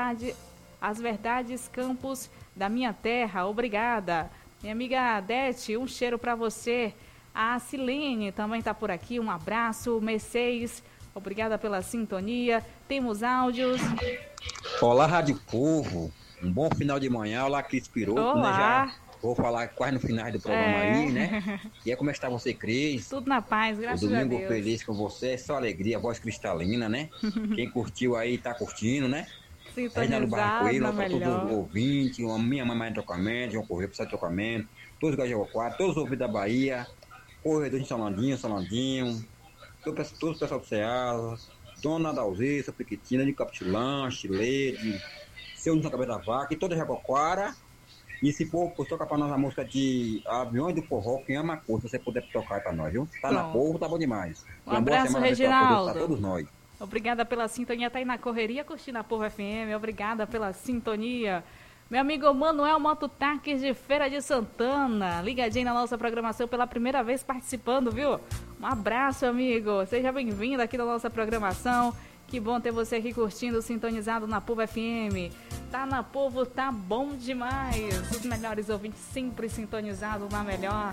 As Verdades Campos da Minha Terra. Obrigada. Minha amiga Adete, um cheiro para você. A Silene também está por aqui. Um abraço. Mercedes, obrigada pela sintonia. Temos áudios. Olá, Rádio Povo. Um bom final de manhã. Olá, Cris Piroto. Olá. Né, já vou falar quase no final do programa aí, né? E como está você, Cris? Tudo na paz, graças a Deus. O domingo feliz com você. Só alegria, voz cristalina, né? Quem curtiu aí, tá curtindo, né? Sintonizado, Barcoeiro, na todos melhor. os ouvintes, a minha mamãe de tocamento, João Correio, precisa de tocamento, todos os Gajaguaquara, todos os ouvintes da Bahia, corredor de Salandinho, todo o pessoal do Ceasa, Dona Dalzessa, Piquitina, de Capitulã, Chile, Seu Nilson Cabeça da Vaca, e toda a Jaguaquara. E se for, toca pra nós a música de Aviões do Forró, quem ama a cor, se você puder tocar pra nós, viu? Tá na Povo, tá bom demais. Um abraço, Reginaldo. Pra todos nós. Obrigada pela sintonia, tá aí na correria, curtindo a Povo FM. Obrigada pela sintonia. Meu amigo Manuel Mototaques de Feira de Santana, ligadinho na nossa programação pela primeira vez participando, viu? Um abraço, amigo. Seja bem-vindo aqui na nossa programação. Que bom ter você aqui curtindo, sintonizado na Povo FM. Tá na Povo, tá bom demais. Os melhores ouvintes sempre sintonizados na melhor.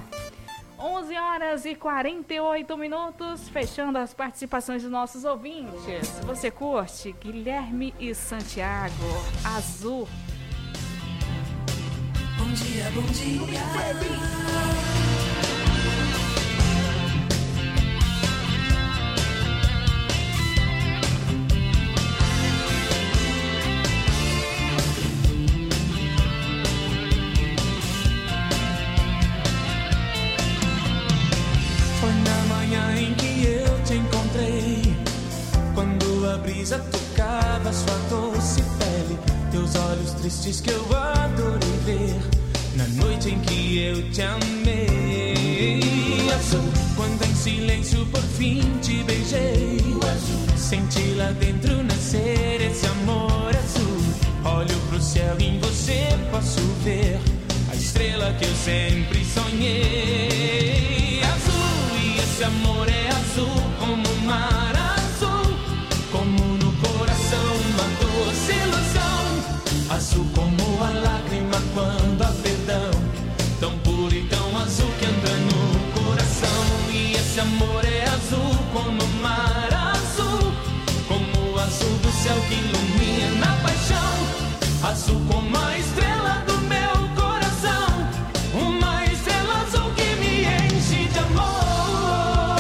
11 horas e 48 minutos, fechando as participações dos nossos ouvintes. Você curte? Guilherme e Santiago, Azul. Bom dia, bom dia. Foi na manhã em que eu te encontrei, quando a brisa tocava sua doce pele, teus olhos tristes que eu adorei ver, na noite em que eu te amei. Azul, quando em silêncio por fim te beijei, senti lá dentro nascer esse amor azul. Olho pro céu e em você posso ver a estrela que eu sempre sonhei. Azul, e esse amor é azul como o mar azul, como no coração uma doce ilusão. Azul como a lágrima quando há perdão, tão puro e tão azul que entra no coração. E esse amor é azul como o mar azul, como o azul do céu que ilumina a paixão. Azul como a estrela do meu coração, uma estrela azul que me enche de amor.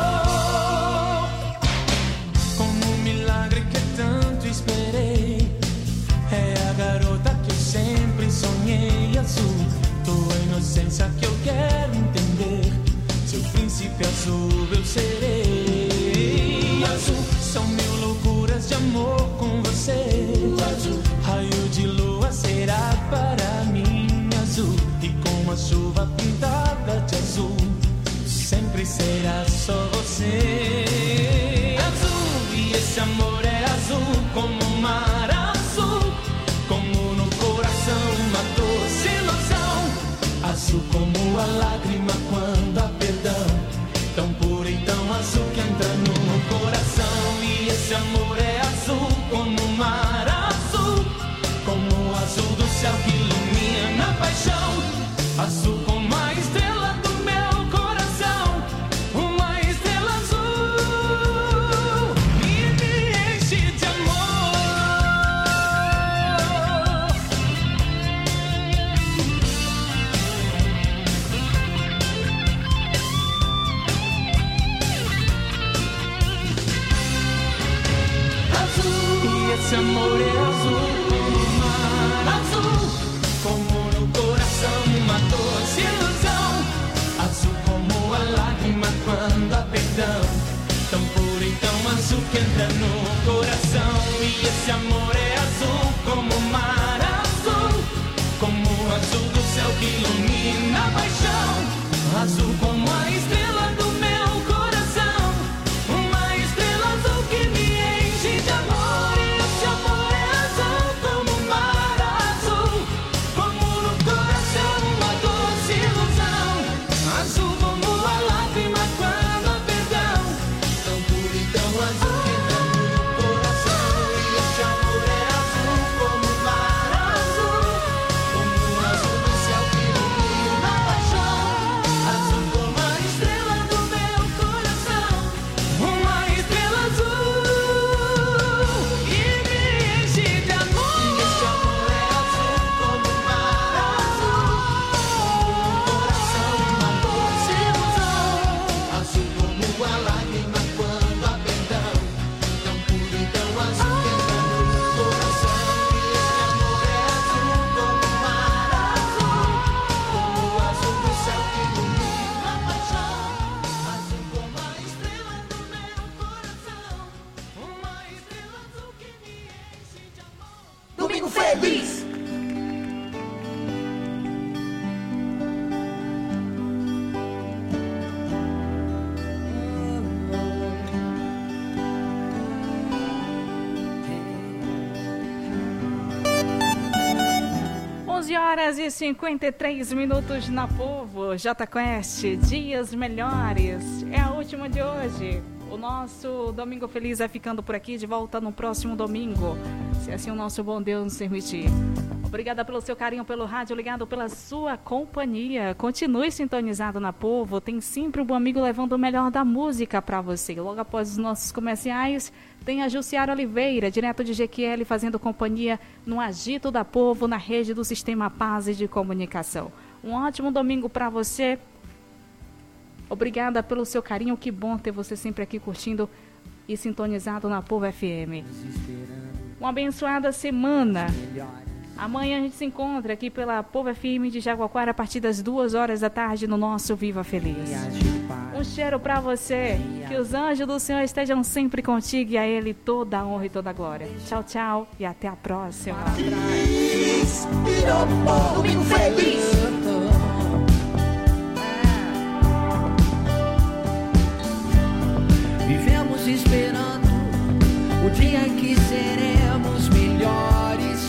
Como um milagre que tanto esperei, é a garota que eu sempre sonhei. Azul, tua inocência que eu quero entender, seu príncipe azul eu serei. Azul, são mil loucuras de amor com você. Azul, raio de lua será para mim. Azul, e com a chuva pintada de azul, sempre será só você. Azul, e esse amor é azul como o mar azul, como no coração uma doce ilusão. Azul como a lágrima quando há perdão, tão puro e tão azul que entra no coração. E esse amor é azul como o mar azul, como o azul do céu que ilumina a paixão. Azul como a estrela do meu coração, uma estrela azul e me enche de amor. Esse amor é azul como o mar azul, como no coração uma doce ilusão. Azul como a lágrima quando há perdão, tão puro e tão azul que entra no coração. E esse amor é azul como o mar azul, como o azul do céu que ilumina a paixão. Azul como a estrela do meu coração, uma estrela azul que me enche de amor. Domingo Feliz! 11h53 na Povo, Jota Quest, Dias Melhores, é a última de hoje. O nosso Domingo Feliz vai ficando por aqui, de volta no próximo domingo, se assim o nosso bom Deus nos permitir. Obrigada pelo seu carinho, pelo rádio ligado, pela sua companhia. Continue sintonizado na Povo, tem sempre um bom amigo levando o melhor da música para você. Logo após os nossos comerciais, tem a Jussiara Oliveira, direto de Jequiel, fazendo companhia no Agito da Povo, na rede do Sistema Paz de Comunicação. Um ótimo domingo para você. Obrigada pelo seu carinho, que bom ter você sempre aqui curtindo e sintonizado na Povo FM. Uma abençoada semana. Amanhã a gente se encontra aqui pela Povo FM de Jaguaquara a partir das 2h da tarde no nosso Viva Feliz. Um cheiro pra você, que os anjos do Senhor estejam sempre contigo e a Ele toda a honra e toda a glória. Tchau, tchau e até a próxima. Domingo Feliz. Vivemos esperando o dia em que seremos melhores.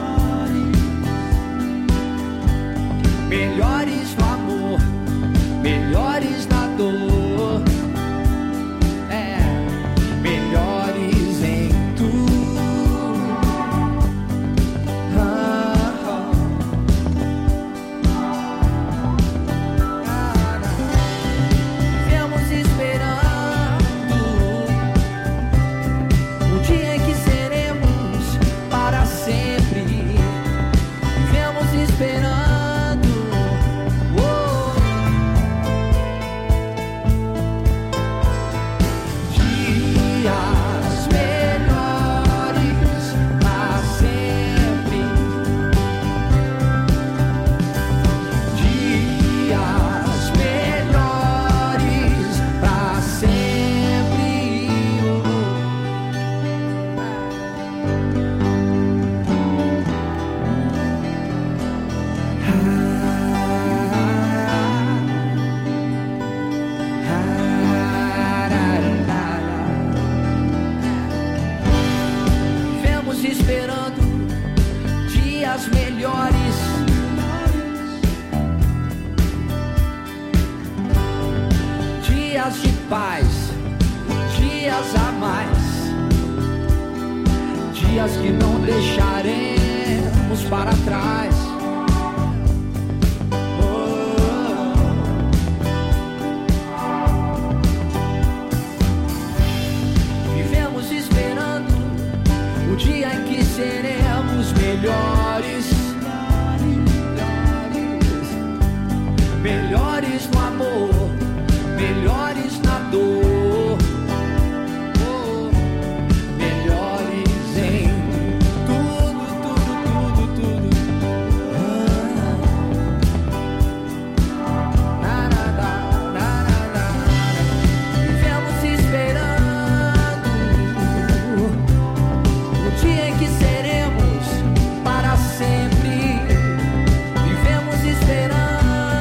Melhores no amor, melhores na dor, melhores em tudo. Vivemos esperando o dia em que seremos para sempre. Vivemos esperando melhores, dias de paz, dias a mais, dias que não deixaremos para trás. Vivemos esperando o dia em que seremos melhores. Melhores no amor, melhores na dor, melhores em tudo, tudo, tudo, tudo. Vivemos esperando o dia em que seremos para sempre. Vivemos esperando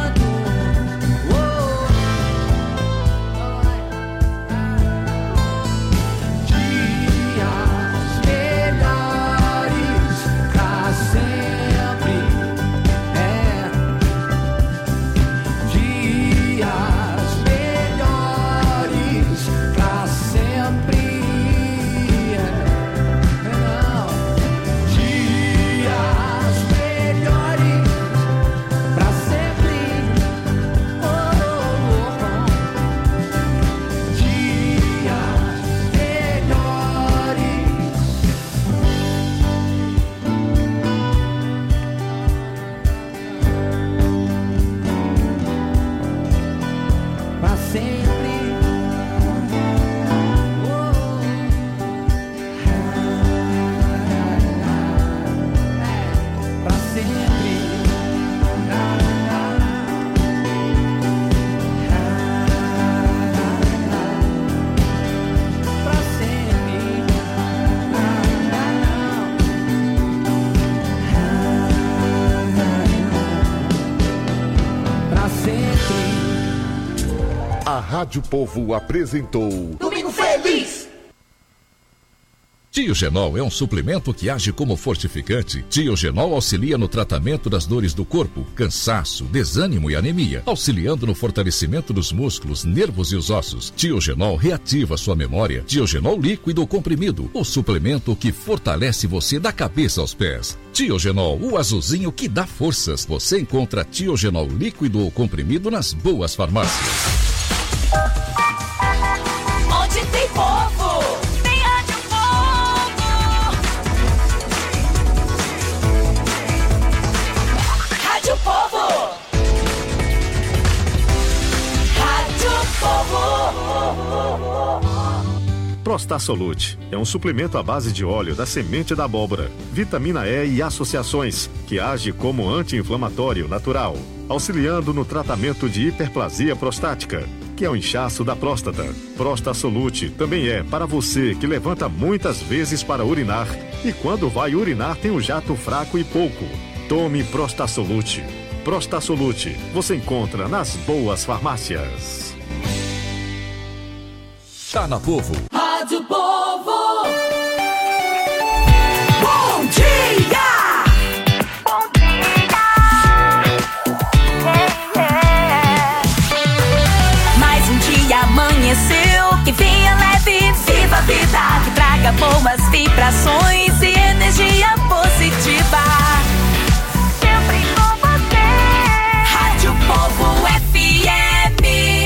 Rádio Povo apresentou Domingo Feliz. Tiogenol é um suplemento que age como fortificante. Tiogenol auxilia no tratamento das dores do corpo, cansaço, desânimo e anemia, auxiliando no fortalecimento dos músculos, nervos e os ossos. Tiogenol reativa sua memória. Tiogenol líquido ou comprimido, o suplemento que fortalece você da cabeça aos pés. Tiogenol, o azulzinho que dá forças. Você encontra Tiogenol líquido ou comprimido nas boas farmácias. Onde tem povo, tem Rádio Povo. Rádio Povo. Rádio Povo. Prostasolute é um suplemento à base de óleo da semente da abóbora, vitamina E e associações, que age como anti-inflamatório natural, auxiliando no tratamento de hiperplasia prostática, que é o inchaço da próstata. Prostasolute também é para você que levanta muitas vezes para urinar e quando vai urinar tem um jato fraco e pouco. Tome Prostasolute. Prostasolute você encontra nas boas farmácias. Tá na Povo. Rádio Povo. Bom dia! Bom dia! Mais um dia amanheceu, que venha leve, viva a vida, que traga boas vibrações e energia positiva. Sempre com você. Rádio Povo FM.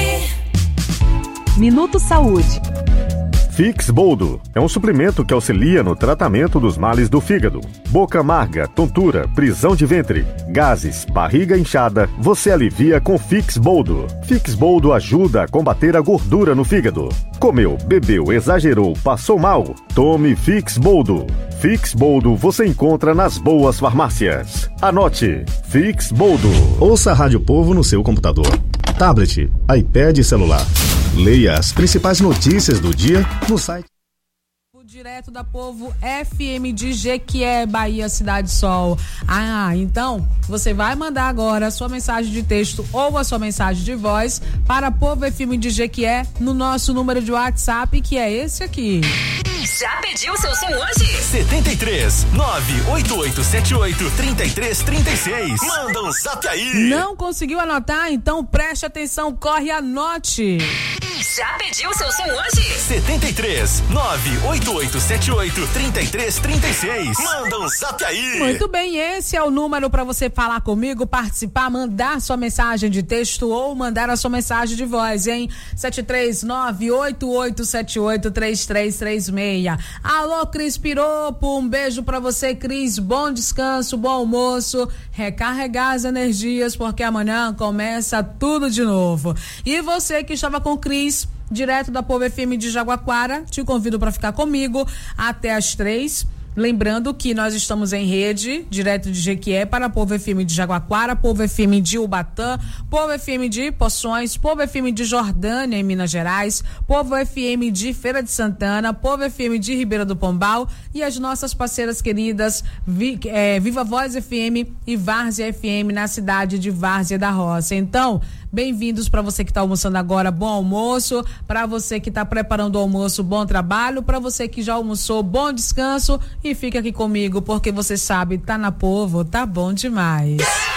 Minuto Saúde. Fixboldo é um suplemento que auxilia no tratamento dos males do fígado. Boca amarga, tontura, prisão de ventre, gases, barriga inchada, você alivia com Fixboldo. Fixboldo ajuda a combater a gordura no fígado. Comeu, bebeu, exagerou, passou mal? Tome Fixboldo. Fixboldo você encontra nas boas farmácias. Anote, Fixboldo. Ouça a Rádio Povo no seu computador, tablet, iPad e celular. Leia as principais notícias do dia no site. Direto da Povo FM de Jequié, Bahia, Cidade Sol. Então você vai mandar agora a sua mensagem de texto ou a sua mensagem de voz para Povo FM de Jequié no nosso número de WhatsApp, que é esse aqui. Já pediu seu som hoje? 73 98878 3336. Manda um zap aí. Não conseguiu anotar? Então preste atenção, corre e anote. Já pediu seu som hoje? 73 98878 3336. Manda um zap aí. Muito bem, esse é o número para você falar comigo, participar, mandar sua mensagem de texto ou mandar a sua mensagem de voz, hein? 73988783336. Alô, Cris Piropo, um beijo pra você, Cris, bom descanso, bom almoço, recarregar as energias, porque amanhã começa tudo de novo. E você que estava com Cris, direto da Povo FM de Jaguaquara, te convido para ficar comigo até às 3. Lembrando que nós estamos em rede, direto de Jequié, para Povo FM de Jaguaquara, Povo FM de Ubatã, Povo FM de Poções, Povo FM de Jordânia, em Minas Gerais, Povo FM de Feira de Santana, Povo FM de Ribeira do Pombal e as nossas parceiras queridas Viva Voz FM e Várzea FM na cidade de Várzea da Roça. Então, bem-vindos para você que está almoçando agora, bom almoço, para você que está preparando o almoço, bom trabalho, para você que já almoçou, bom descanso e fica aqui comigo, porque você sabe, tá na Povo, tá bom demais.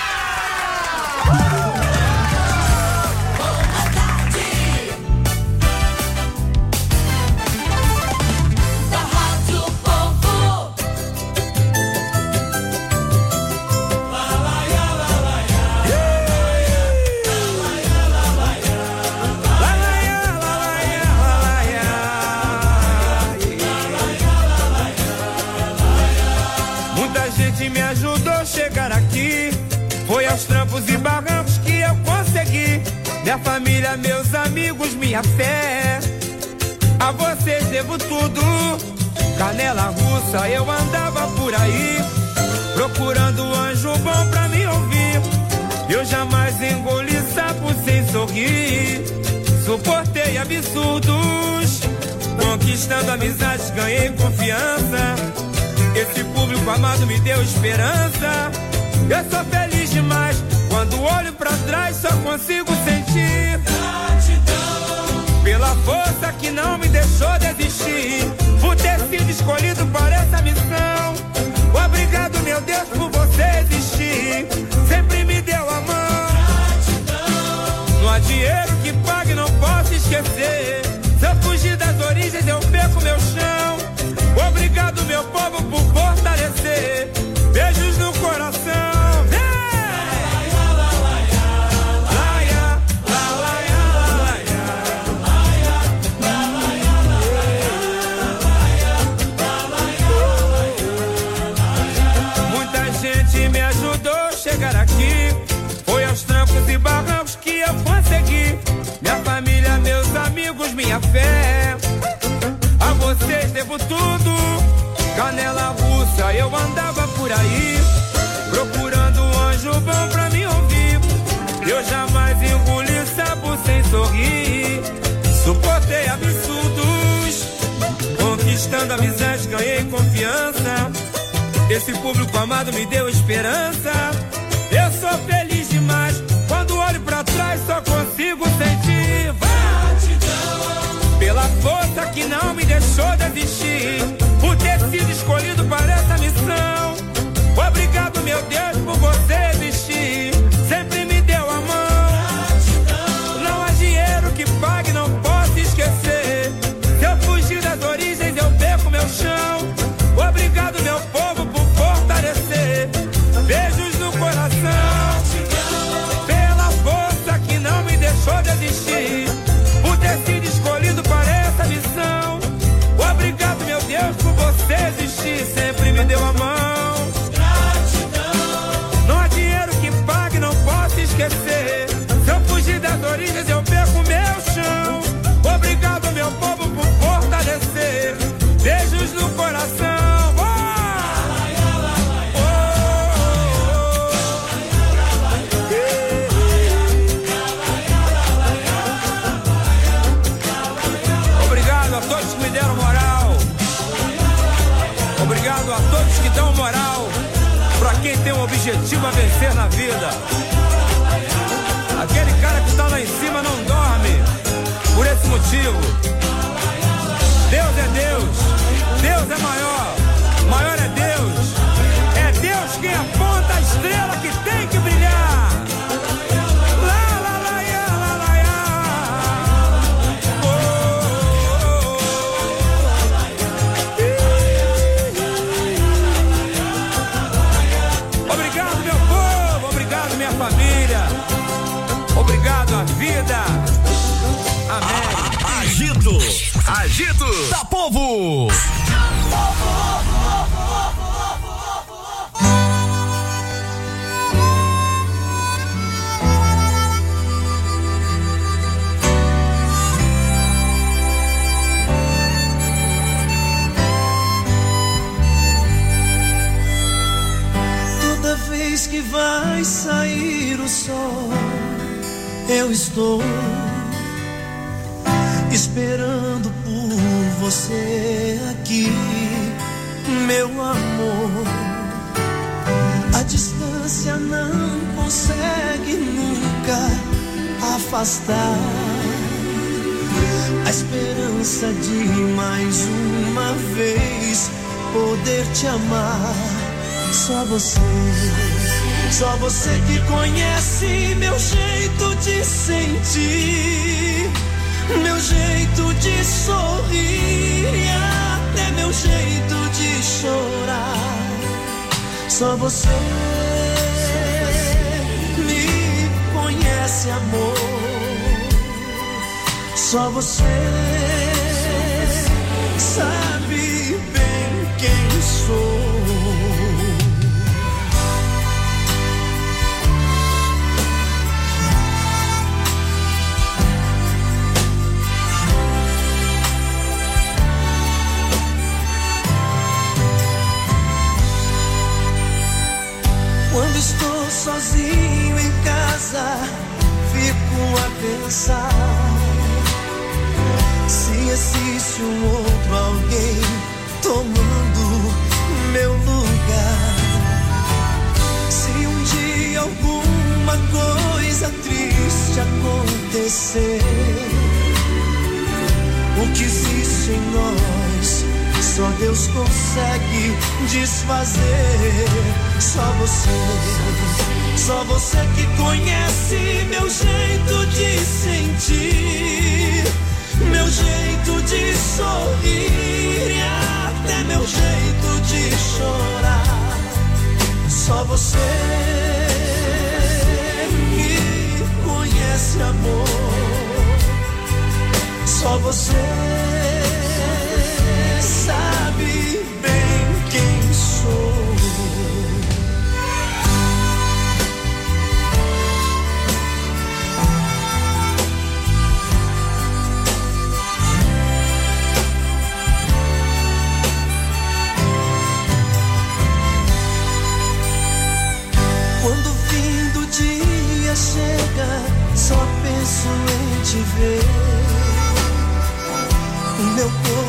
Me ajudou a chegar aqui. Foi aos trampos e barrancos que eu consegui. Minha família, meus amigos, minha fé. A vocês devo tudo. Canela russa, eu andava por aí procurando um anjo bom pra me ouvir. Eu jamais engoli sapo sem sorrir. Suportei absurdos, conquistando amizades, ganhei confiança. Esse público amado me deu esperança. Eu sou feliz demais. Quando olho pra trás só consigo sentir gratidão pela força que não me deixou desistir, por ter sido escolhido para essa missão. Obrigado, meu Deus, por você existir. Sempre me deu a mão. Gratidão. Não há dinheiro que pague, não posso esquecer. Se eu fugir das origens eu perco meu chão. Obrigado, meu povo, por fortalecer. Beijos no coração. Muita gente me ajudou a chegar aqui. Foi aos trancos e barrancos que eu consegui. Minha família, meus amigos, minha fé. A devo tudo. Canela russa, eu andava por aí, procurando um anjo bom pra me ouvir. Eu jamais engoli sapo sem sorrir. Suportei absurdos, conquistando amizades, ganhei confiança. Esse público amado me deu esperança. Eu sou feliz demais, quando olho pra trás só consigo sentir gratidão pela força que não me deixou desistir, por ter sido escolhido para essa missão. Obrigado, meu Deus, por você existir, sempre me deu a mão. Não há dinheiro que pague, não posso esquecer. Se eu fugir das origens, eu perco meu chão. Obrigado, meu povo, por fortalecer. Beijos no coração, pela força que não me deixou desistir, por ter sido escolhido para essa missão. Obrigado, meu Deus, por você existir, sempre me deu a mão. Não há dinheiro que pague, não posso esquecer. Se eu fugir das origens, eu perco meu chão. Obrigado, meu povo, por fortalecer. Beijos no coração. Obrigado a todos que me deram moral. Obrigado a todos que dão moral pra quem tem um objetivo a vencer na vida. Aquele cara que tá lá em cima não dorme por esse motivo. Deus é Deus, Deus é maior, maior é Deus. É Deus quem aponta a estrela que tem que brilhar. Lá, lá, lá, ia, lá, lá, ia. Obrigado, meu povo, obrigado, minha família. Obrigado, a vida. Amém. Agito, agito da povo. Toda vez que vai sair o sol, eu estou esperando por você aqui, meu amor. A distância não consegue nunca afastar a esperança de mais uma vez poder te amar. Só você que conhece meu jeito de sentir, meu jeito de sorrir e até meu jeito de chorar. Só você me conhece, amor. Só você sabe bem quem sou. Quando estou sozinho em casa, fico a pensar se existe um outro alguém tomando meu lugar. Se um dia alguma coisa triste acontecer, o que existe em nós só Deus consegue desfazer. Só você que conhece meu jeito de sentir, meu jeito de sorrir e até meu jeito de chorar. Só você me conhece, amor. Só você sabe bem quem sou. meu corpo.